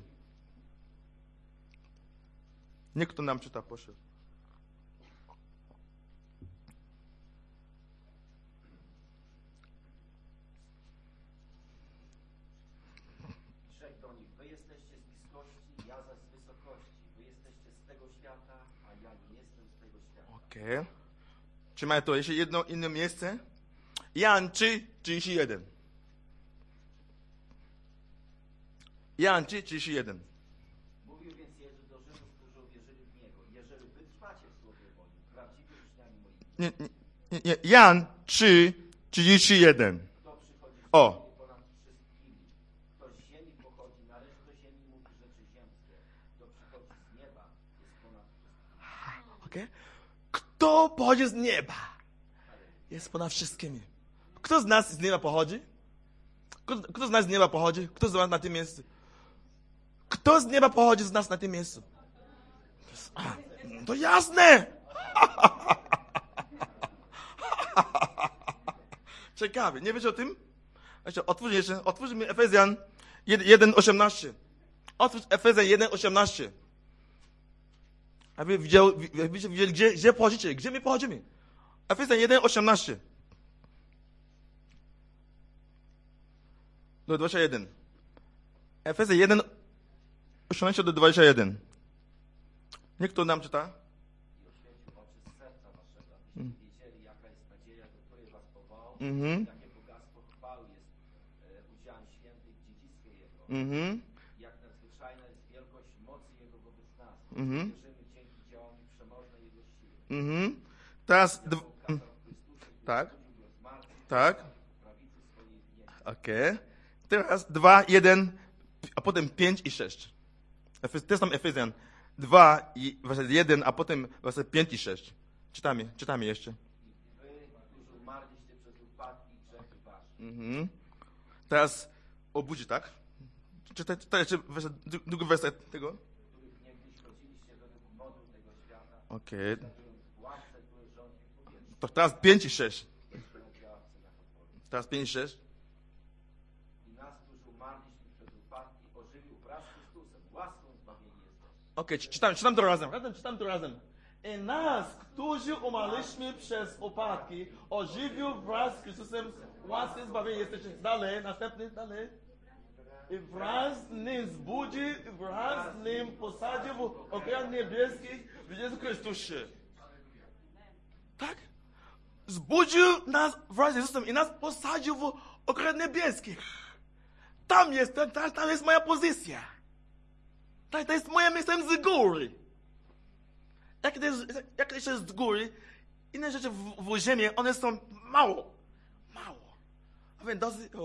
Niech kto nam czyta, proszę. Rzekł do nich, wy jesteście z bliskości, ja zaś z wysokości. Wy jesteście z tego świata, a ja nie jestem z tego świata. Okej. Trzymaj to. Jeszcze jedno inne miejsce. Jan 3:31. Jan 3:31. Mówił więc Jezus do Żydów, którzy uwierzyli w Niego. Jeżeli wy trwacie w słowie moim, prawdziwie uczniami moimi. Nie. Jan 3:31. Kto przychodzi z O. ziemi ponad wszystkimi, kto z ziemi pochodzi, należy do ziemi mówi rzeczy ziemskie. Kto przychodzi z nieba, jest ponad wszystkimi. Okay? Kto pochodzi z nieba? Jest ponad wszystkimi. Kto z nas z nieba pochodzi? Kto z nas z nieba pochodzi? Kto z nas na tym miejscu? Kto z nieba pochodzi z nas na tym miejscu? To jasne! Ciekawe, nie wiecie o tym? Otwórz mi Efezjan 1:18. Otwórz Efezjan 1:18. Aby widzieli, gdzie pochodzicie, gdzie my pochodzimy. Efezjan 1:18. Do 21. Efezjan 1:18 do 21. Niech to nam czyta. Wiedzieli, jaka jest nadzieja, do której was powołał, jakie bogactwo chwały jest udziałem świętych w dziedzictwie Jego, jak nadzwyczajna jest wielkość mocy Jego wobec nas. Wierzymy dzięki działaniu przemożnej Jego siły. Teraz... Tak. Tak. Okej. Teraz 2, 1, a potem 5 i 6. To jest tam Efezjan. 2, werset 1, a potem werset 5 i 6. Czytamy jeszcze. Wy, którzy umarliście przez upadki i grzechy wasze. Teraz obudzi, tak? Czytaj jeszcze drugi werset tego. Których niegdyś rodziliście według modu tego świata, Okej. władcę, który rządzi w powietrzu, To teraz 5 i 6. działawcy na podwórzu. Teraz 5 i 6. I nas, którzy umarliśmy przez upadki, ożywił wraz z Chrystusem. Łaską zbawieni jesteście. Okej, czytam to razem. Czytam to razem. I nas, którzy umarliśmy przez upadki, ożywił wraz z Chrystusem, łaskę zbawienia jesteście. Dalej, następny, dalej. I wraz z nim zbudzi, wraz z nim posadził w okresie niebieskich w Jezu Chrystusie. Tak? Zbudził nas wraz z Jezusem i nas posadził w okresie niebieskich. Tam jest moja pozycja. To jest moje miejsce z góry. Jak to jest z góry, inne rzeczy w ziemi, one są mało. A więc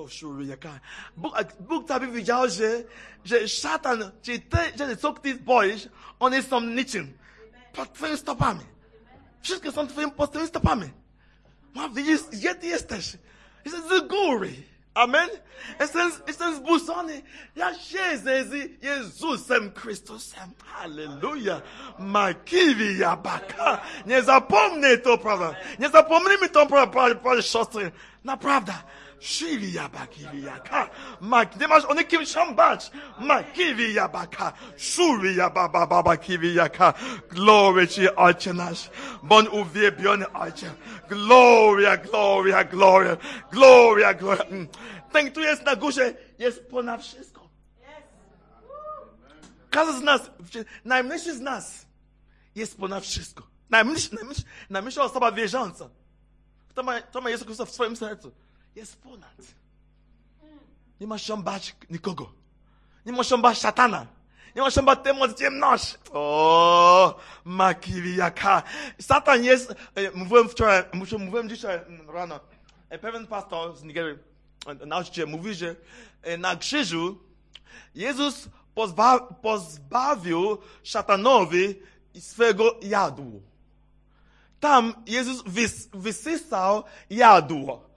Bóg tak widział, że szatan, czy te rzeczy, co ty boisz, one są niczym. Pod twoimi stopami. Wszystkie są pod twoimi stopami. Widzisz, gdzie ty jesteś? Jesteś z góry. Amen? Jestem zbudzony. Ja siedzę z Jezusem Chrystusem. Halleluja. Makiwi jabaka. Nie zapomnij to, prawda? Nie zapomnijmy to, prawda, siostry. Naprawdę. Shivi yabakivi yaka. Nie masz o nikim się bać. Makiwi jabaka. Shuri yababa kiwi yaka. Glory ci, Ojcze nasz. Bądź uwielbiony, Ojcze. Gloria, gloria, gloria. Gloria, gloria. Ten, który jest na górze, jest ponad wszystko. Każdy z nas, najmniejszy z nas, jest ponad wszystko. Najmniejsza osoba wierząca, kto ma Jezusa Chrystusa w swoim sercu, jest ponad. Nie ma się bać nikogo. Nie ma się bać szatana. Nie ma się bać temu ciemności. O, makiwi jaka. Satan jest, mówiłem dzisiaj rano, pewien pastor z Nigerii, nauczyciel mówi, że na krzyżu Jezus pozbawił szatanowi swego jadu. Tam Jezus wysysał jadło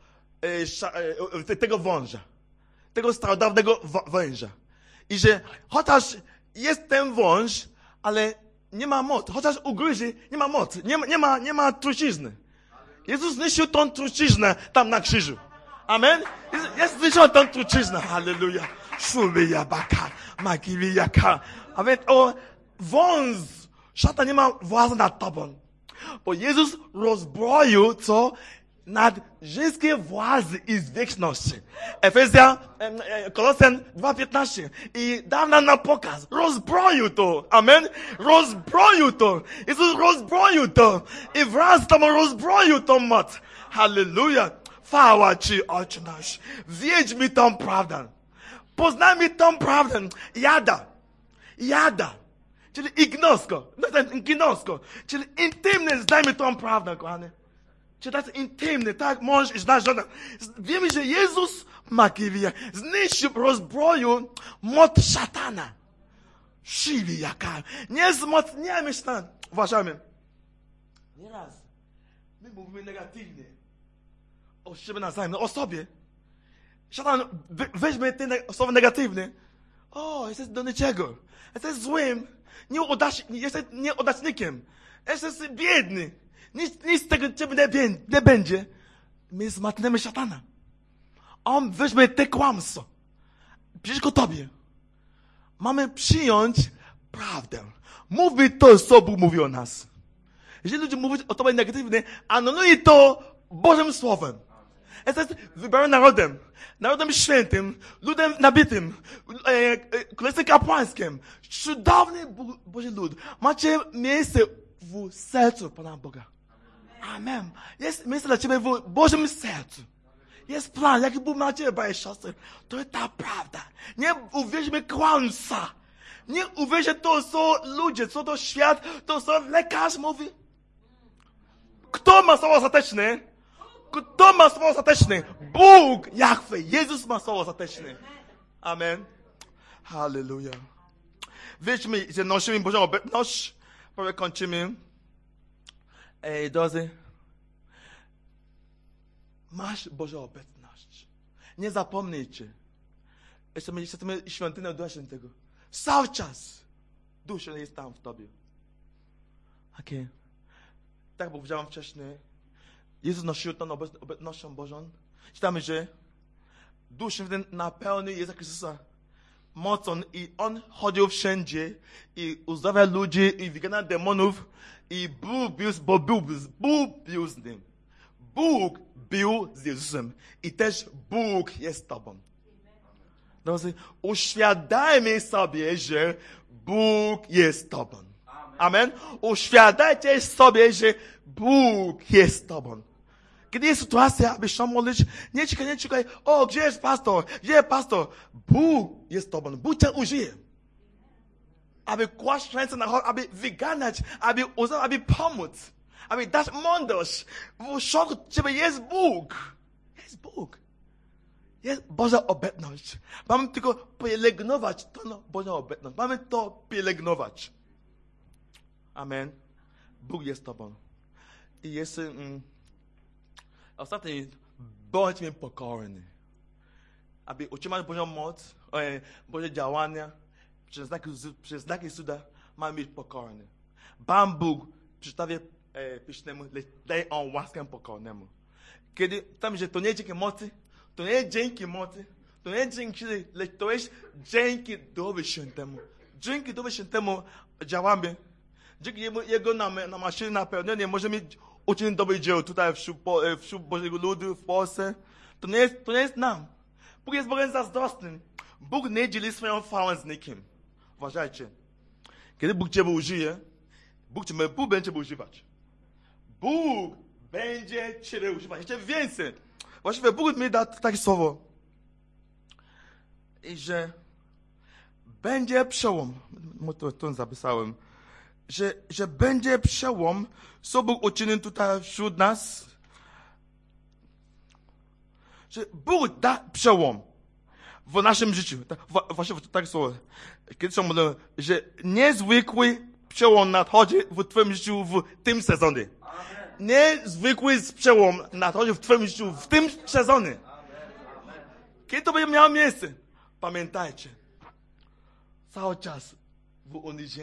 tego węża, tego starodawnego węża. I że chociaż jest ten wąż, ale nie ma mocy. Chociaż ugryzie, nie ma mocy. Nie ma trucizny. Jezus zniszczył tą truciznę tam na krzyżu. Amen? Jest zniszczył tą truciznę. Halleluja. Szubi jabaka, makiwi jaka. A więc wąż, szatan nie ma władzy nad tobą. Bo Jezus rozbroił co? Nadrzędkie władzy i z wieczności. Efezjan, Kolosjan 2:15. I dał nam na pokaz. Rozbroił to. Amen? Rozbroił to. Jezus rozbroił to. I wraz z tobą rozbroił tą moc. Halleluja. Chwała ci, Ojcze nasz. Wiedźmy tą prawdę. Poznajmy tą prawdę. Jada. Czyli ignosko. Czyli intymnie znajmy tą prawdę, kochany. Czy to jest intymny, tak? Mąż i żona. Wiemy, że Jezus Makiewija zniszczył, rozbroił moc szatana. Siwi jaka. Nie wzmocniamy szatana. Uważamy. Nieraz my mówimy negatywnie o siebie nawzajem, o sobie. Szatan weźmie te osoby negatywne, jesteś do niczego. Jesteś złym. Jesteś nieudacznikiem. Jesteś biedny. Nic z tego ciebie nie będzie. My zmatniemy szatana. On weźmie te kłamstwo. Przeciwko tobie. Mamy przyjąć prawdę. Mówmy to, co Bóg mówi o nas. Jeżeli ludzie mówią o tobie negatywnie, anuluj to Bożym Słowem. Jesteś wybranym narodem świętym, ludem nabitym, królestwem kapłańskim, cudowny Boży lud. Macie miejsce w sercu Pana Boga. Amen. Jest miejsce dla ciebie w Bożym sercu. Jest plan, jaki Bóg ma dla ciebie, bracie i siostry. To jest ta prawda. Nie uwierzmy kłamstwa. Nie uwierzmy to, co ludzie, co to świat, to co lekarz mówi. Kto ma słowo ostateczne? Kto ma słowo ostateczne? Bóg, Jahwe, Jezus ma słowo ostateczne. Amen. Halleluja. Wierzmy, że nosimy Bożą obecność. Prawie kończymy. Drodzy, masz Bożą obecność. Nie zapomnijcie. Jeszcze mamy świątynę Ducha Świętego. Cały czas Duch Święty jest tam w tobie. Okay. Tak jak powiedziałem wcześniej, Jezus nosił tą obecnością Bożą. Czytamy, że Duch Święty napełnił Jezusa Chrystusa mocą i On chodził wszędzie i uzdrawiał ludzi i wyganiał demonów i Bóg był z nim. Bóg był z Jezusem i też Bóg jest z tobą. Drodzy, uświadajmy sobie, że Bóg jest z tobą. Amen. Uświadajcie sobie, że Bóg jest z tobą. Kiedy jest sytuacja, aby się modlić, nie czekaj, gdzie jest pastor? Bóg jest z tobą, Bóg cię użyje. Aby kłaść ręce na chór, aby wyganiać, aby pomóc, aby dać mądrość. W środku ciebie jest Bóg. Jest Bóg. Jest Boża obecność. Mamy tylko pielęgnować tą Bożą obecność. Mamy to pielęgnować. Amen. Bóg jest z tobą. I jest ostatni, bądźmy pokorni. Aby utrzymać Bożą moc, Boże działania, przez znaki cuda, mamy być pokorni. Pan Bóg przedstawia pyšnemu, lecz daje On łaskę pokornemu. Kiedy tam, że to nie dzięki mocy, to nie jest dzięki mocy, to nie jest dzięki, lecz to jest dzięki Duchowi Świętemu. Dzięki Duchowi Świętemu działamy. Dzięki Jego namaszczeniu, napełnieniu możemy uczynić dobre dzieło tutaj wśród Bożego ludu w Polsce. To nie jest nam. Bóg jest Bogiem zazdrosnym. Bóg nie dzieli swoją chwałę z nikim. Uważajcie. Kiedy Bóg ciebie użyje, Bóg będzie ciebie używać. Bóg będzie ciebie używać. Jeszcze więcej. Właściwie Bóg mi da takie słowo. I że będzie przełom. To zapisałem. Że będzie przełom, co Bóg uczynił tutaj wśród nas. Że Bóg da przełom w naszym życiu. Właściwie tak słowo. Kiedy są mówią, że niezwykły przełom nadchodzi w twoim życiu w tym sezonie. Niezwykły przełom nadchodzi w twoim życiu w tym sezonie. Kiedy to będzie miało miejsce? Pamiętajcie. Cały czas w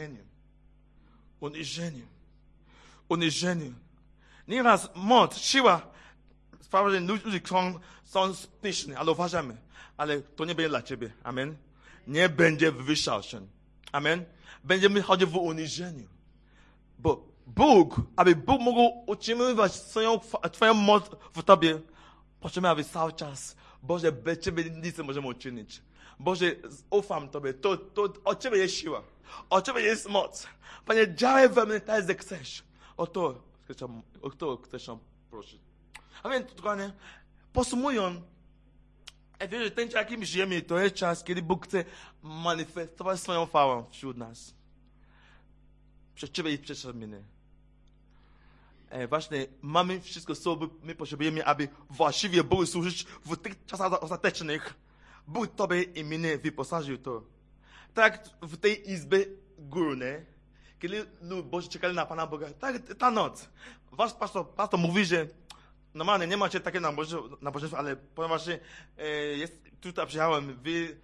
uniżeniu. Nieraz moc, siła sprawia, że ludzie są spyszni, ale uważamy. Ale to nie będzie dla ciebie. Amen. Nie będzie wywyższał się. Amen. Będziemy chodzić w uniżeniu. Bo aby Bóg mógł utrzymywać twoją moc w tobie, potrzebujemy, aby cały czas, Boże, bez ciebie nic nie możemy uczynić. Boże, ufam tobie. To od ciebie jest siła. Od ciebie jest moc. Panie, działaj we mnie tak, jak chcesz. O to chcesz się prosić. A więc, kochanie, podsumując, ja wierzę, że ten czas, jakim żyjemy, to jest czas, kiedy Bóg chce manifestować swoją chwałę wśród nas. Przez ciebie i przez mnie. Właśnie, mamy wszystko, co my potrzebujemy, aby właściwie Bogu służyć w tych czasach ostatecznych. Bóg tobie i mnie wyposażył to. Tak w tej izbie górnej, kiedy Boże czekali na Pana Boga, tak ta noc. Wasz pastor mówi, że normalnie nie macie takie nabożeństwo, ale ponieważ tutaj przyjechałem, wy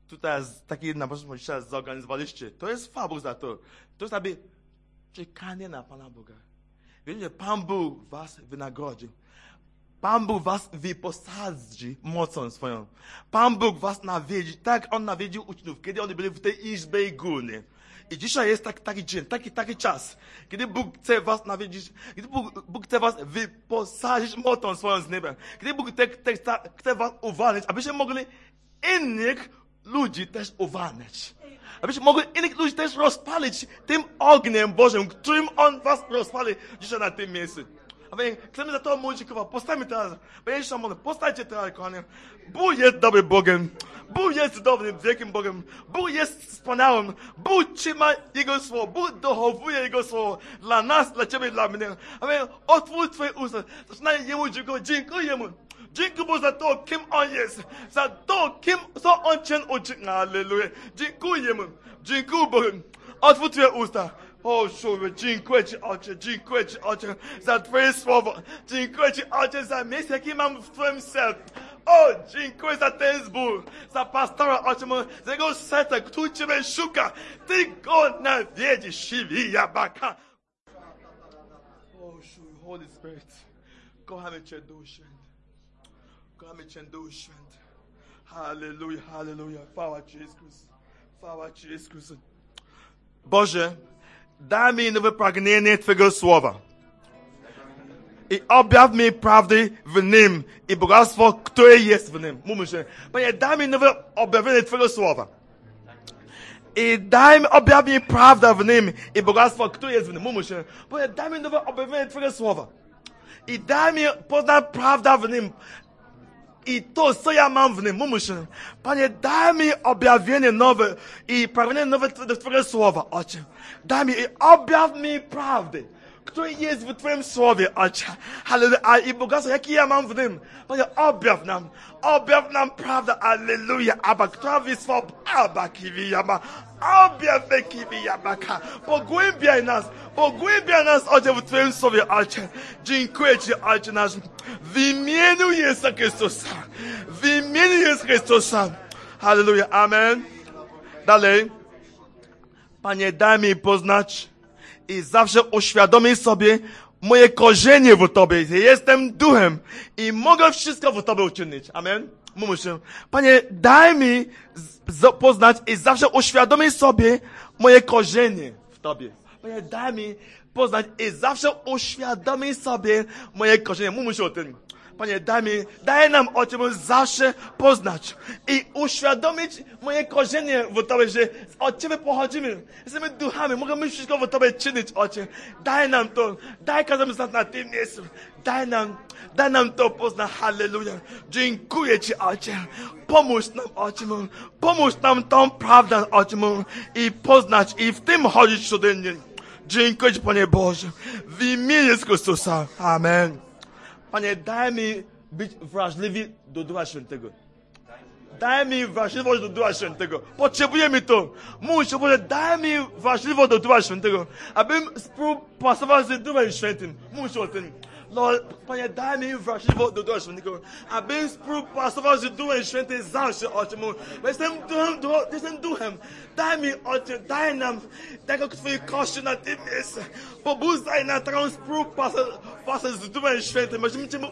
tutaj taki nabożeństwo dzisiaj zorganizowaliście. To jest chwała Bogu za to. To jest aby czekanie na Pana Boga. Wiecie, że Pan Bóg was wynagrodzi. Pan Bóg was wyposadzi mocą swoją. Pan Bóg was nawiedzi, tak jak On nawiedził uczniów, kiedy oni byli w tej izbie górnej. I dzisiaj jest taki dzień, taki czas, kiedy Bóg chce was nawiedzić, kiedy Bóg chce was wyposadzić mocą swoją z nieba. Kiedy Bóg chce was uwalniać, abyście mogli innych ludzi też uwalniać. Abyście mogli innych ludzi też rozpalić tym ogniem Bożym, którym On was rozpali dzisiaj na tym miejscu. A więc chcemy za to mówić, postawmy teraz. Będziecie modlę, postawcie teraz, kochani. Bóg jest dobrym Bogiem. Bóg jest dobrym, wielkim Bogiem. Bóg jest wspaniałym. Bóg trzyma Jego słowo. Bóg dochowuje Jego słowo dla nas, dla Ciebie, dla mnie. A więc otwórz Twoje usta. Zaczynaj Jemu dziękować. Dziękuję Mu. Dziękuję Mu za to, kim On jest. Za to, co On Cię uczy. Halleluja. Dziękuję Mu. Dziękuję Bogu. Otwórz Twoje usta. O, Szuby, dziękuję Ci, Ojcze, za Twoje słowo. Dziękuję Ci, Ojcze, za miejsce, jakie mam w Twoim sercu. O, dziękuję za ten zbór, za pastora, Ojcze, za jego serce, który Ciebie szuka. Ty go nawiedzisz, siwi jabaka. O, Szuby, Holy Spirit, kochamy Cię, Duch Święty. Kochamy Cię, Duch Święty. Halleluja, halleluja. Chwała Ci, Jezus. Chwała Ci, Jezus. Boże, daj mi nowe pragnienie Twojego słowa. I objaw mi prawdy w nim i bogactwo, które jest w nim. Mówmy się. Panie, daj mi nowe objawienie Twojego słowa. I daj mi, objaw mi prawdę w nim i bogactwo, które jest w nim. Mówmy się. Panie, daj mi nowe objawienie Twojego słowa. I daj mi poznać prawdę w nim. I to, co ja mam w nim, mówmy się. Panie, daj mi objawienie nowe i pragnienie nowe do Twojego słowa, Ojcze. Daj mi i objaw mi prawdy, który jest w Twoim słowie, Ojcze. Halleluja. I bogactwo, jakie ja mam w nim. Panie, objaw nam prawdę, alleluja, Abba, która wysłał, Abba, kiwiyama, objaw kiwiyamaka, pogłębiaj nas, Ojcze, w Twoim słowie, Ojcze. Dziękuję Ci, Ojcze nasz, w imieniu Jezusa Chrystusa, halleluja, amen. Dalej, Panie, daj mi poznać i zawsze uświadomić sobie moje korzenie w Tobie. Jestem duchem i mogę wszystko w Tobie uczynić. Amen. Mówmy się. Panie, daj mi poznać i zawsze uświadomić sobie moje korzenie w Tobie. Panie, daj mi poznać i zawsze uświadomić sobie moje korzenie. Mówmy się o tym. Panie, daj nam, Ojcze, zawsze poznać i uświadomić moje korzenie w Tobie, że od Ciebie pochodzimy. Jesteśmy duchami, możemy wszystko w Tobie czynić, Ojcze. Daj nam to, daj każdemu z nas na tym miejscu. Daj nam to poznać, halleluja. Dziękuję Ci, Ojcze. Pomóż nam, Ojcze, pomóż nam tą prawdę, Ojcze, i poznać, i w tym chodzić codziennie. Dziękuję Ci, Panie Boże, w imieniu Chrystusa. Amen. Panie, daj mi być wrażliwy do Ducha Świętego. Daj mi wrażliwość do Ducha Świętego. Potrzebujemy to. Muszę, Boże, daj mi wrażliwość do Ducha Świętego, abym współpracował z Duchem Świętym. Muszę o tym. Lord, Panie, daj mi wrażliwość do Ducha Świętego, abym współpracował z Duchem Świętym zawsze, Ojcze mój. Bo jestem duchem. Daj mi, Ojcze, daj nam tego Twój Kościół na tym miejscu. Pobudzaj na taką współpracę z Duchem Świętym, abyśmy Ciebie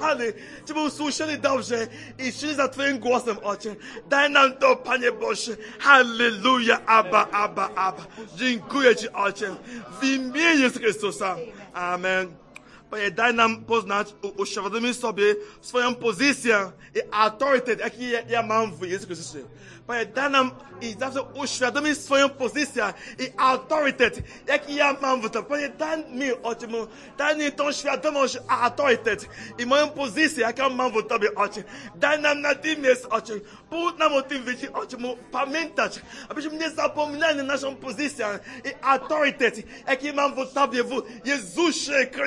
usłyszeli dobrze i szli za Twoim głosem, Ojcze. Daj nam to, Panie Boże. Halleluja, Abba. Dziękuję Ci, Ojcze. W imieniu Chrystusa. Amen. Panie, daj nam poznać, uświadomić sobie swoją pozycję i autorytet, jaki ja mam w Jezusie Chrystusie. Panie, daj nam i zawsze uświadomić swoją pozycję i autorytet, jaki ja mam w Tobie. Panie, daj mi, Ojcze, daj mi tą świadomość, autorytet i moją pozycję, jaką mam w Tobie, Ojcze. Daj nam na tym jest, Ojcze. Pomóż nam o tym wiedzieć, Ojcze, pamiętać, abyśmy nie zapomnieli naszą pozycję i autorytet, jaki mam w Tobie, w Jezusie Chrystusie. Daj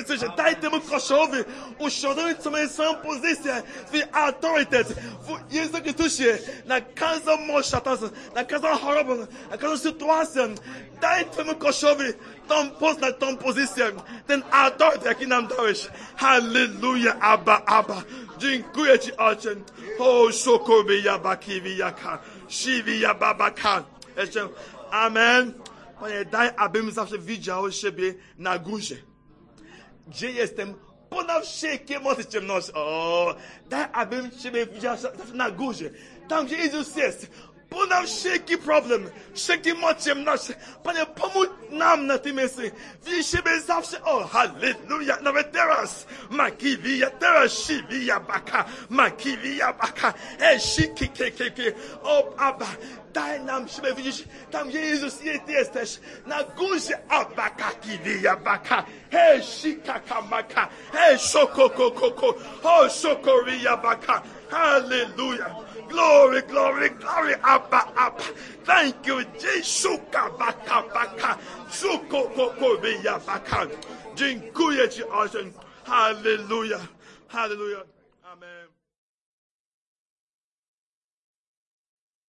Дай temu Kościołowi uświadomić swoją pozycję, swój autorytet w Jezusie Chrystusie na każdą moc szatana, na każdą chorobę, na każdą sytuację. Daj Twemu Kościołowi poznać tą pozycję, ten autorytet, jaki nam dałeś. Halleluja, Abba. Dziękuję Ci, Ojcze. O, szokowi jabakiwi jaka, siwi jababaka. Jeszcze, amen. Panie, daj, abym zawsze widział siebie na górze. Gdzie jestem? Ponad wszelkie mocy ciemności. O, daj, abym siebie widział zawsze na górze. Tam, gdzie Jezus jest. Ponad wszelki problem, wszelki moc ciemności. Panie, pomóż nam na tym miejscu. Widzisz siebie zawsze. O, halleluja. Nawet teraz. Makiwija, teraz siwija baka. Makiwija baka. Shiki, kekeke. O, Abba. Daj nam siebie widzieć tam, gdzie Jezus jesteś. Na górze Abba, kiwija baka. Shikaka maka. Shokokokoko. O, shokorija baka. Hallelujah. Glory, glory, glory, Abba. Thank you, Jesus. Baka. Shokokokobija baka. Dziękuję Ci, Ojcze. Hallelujah. Amen.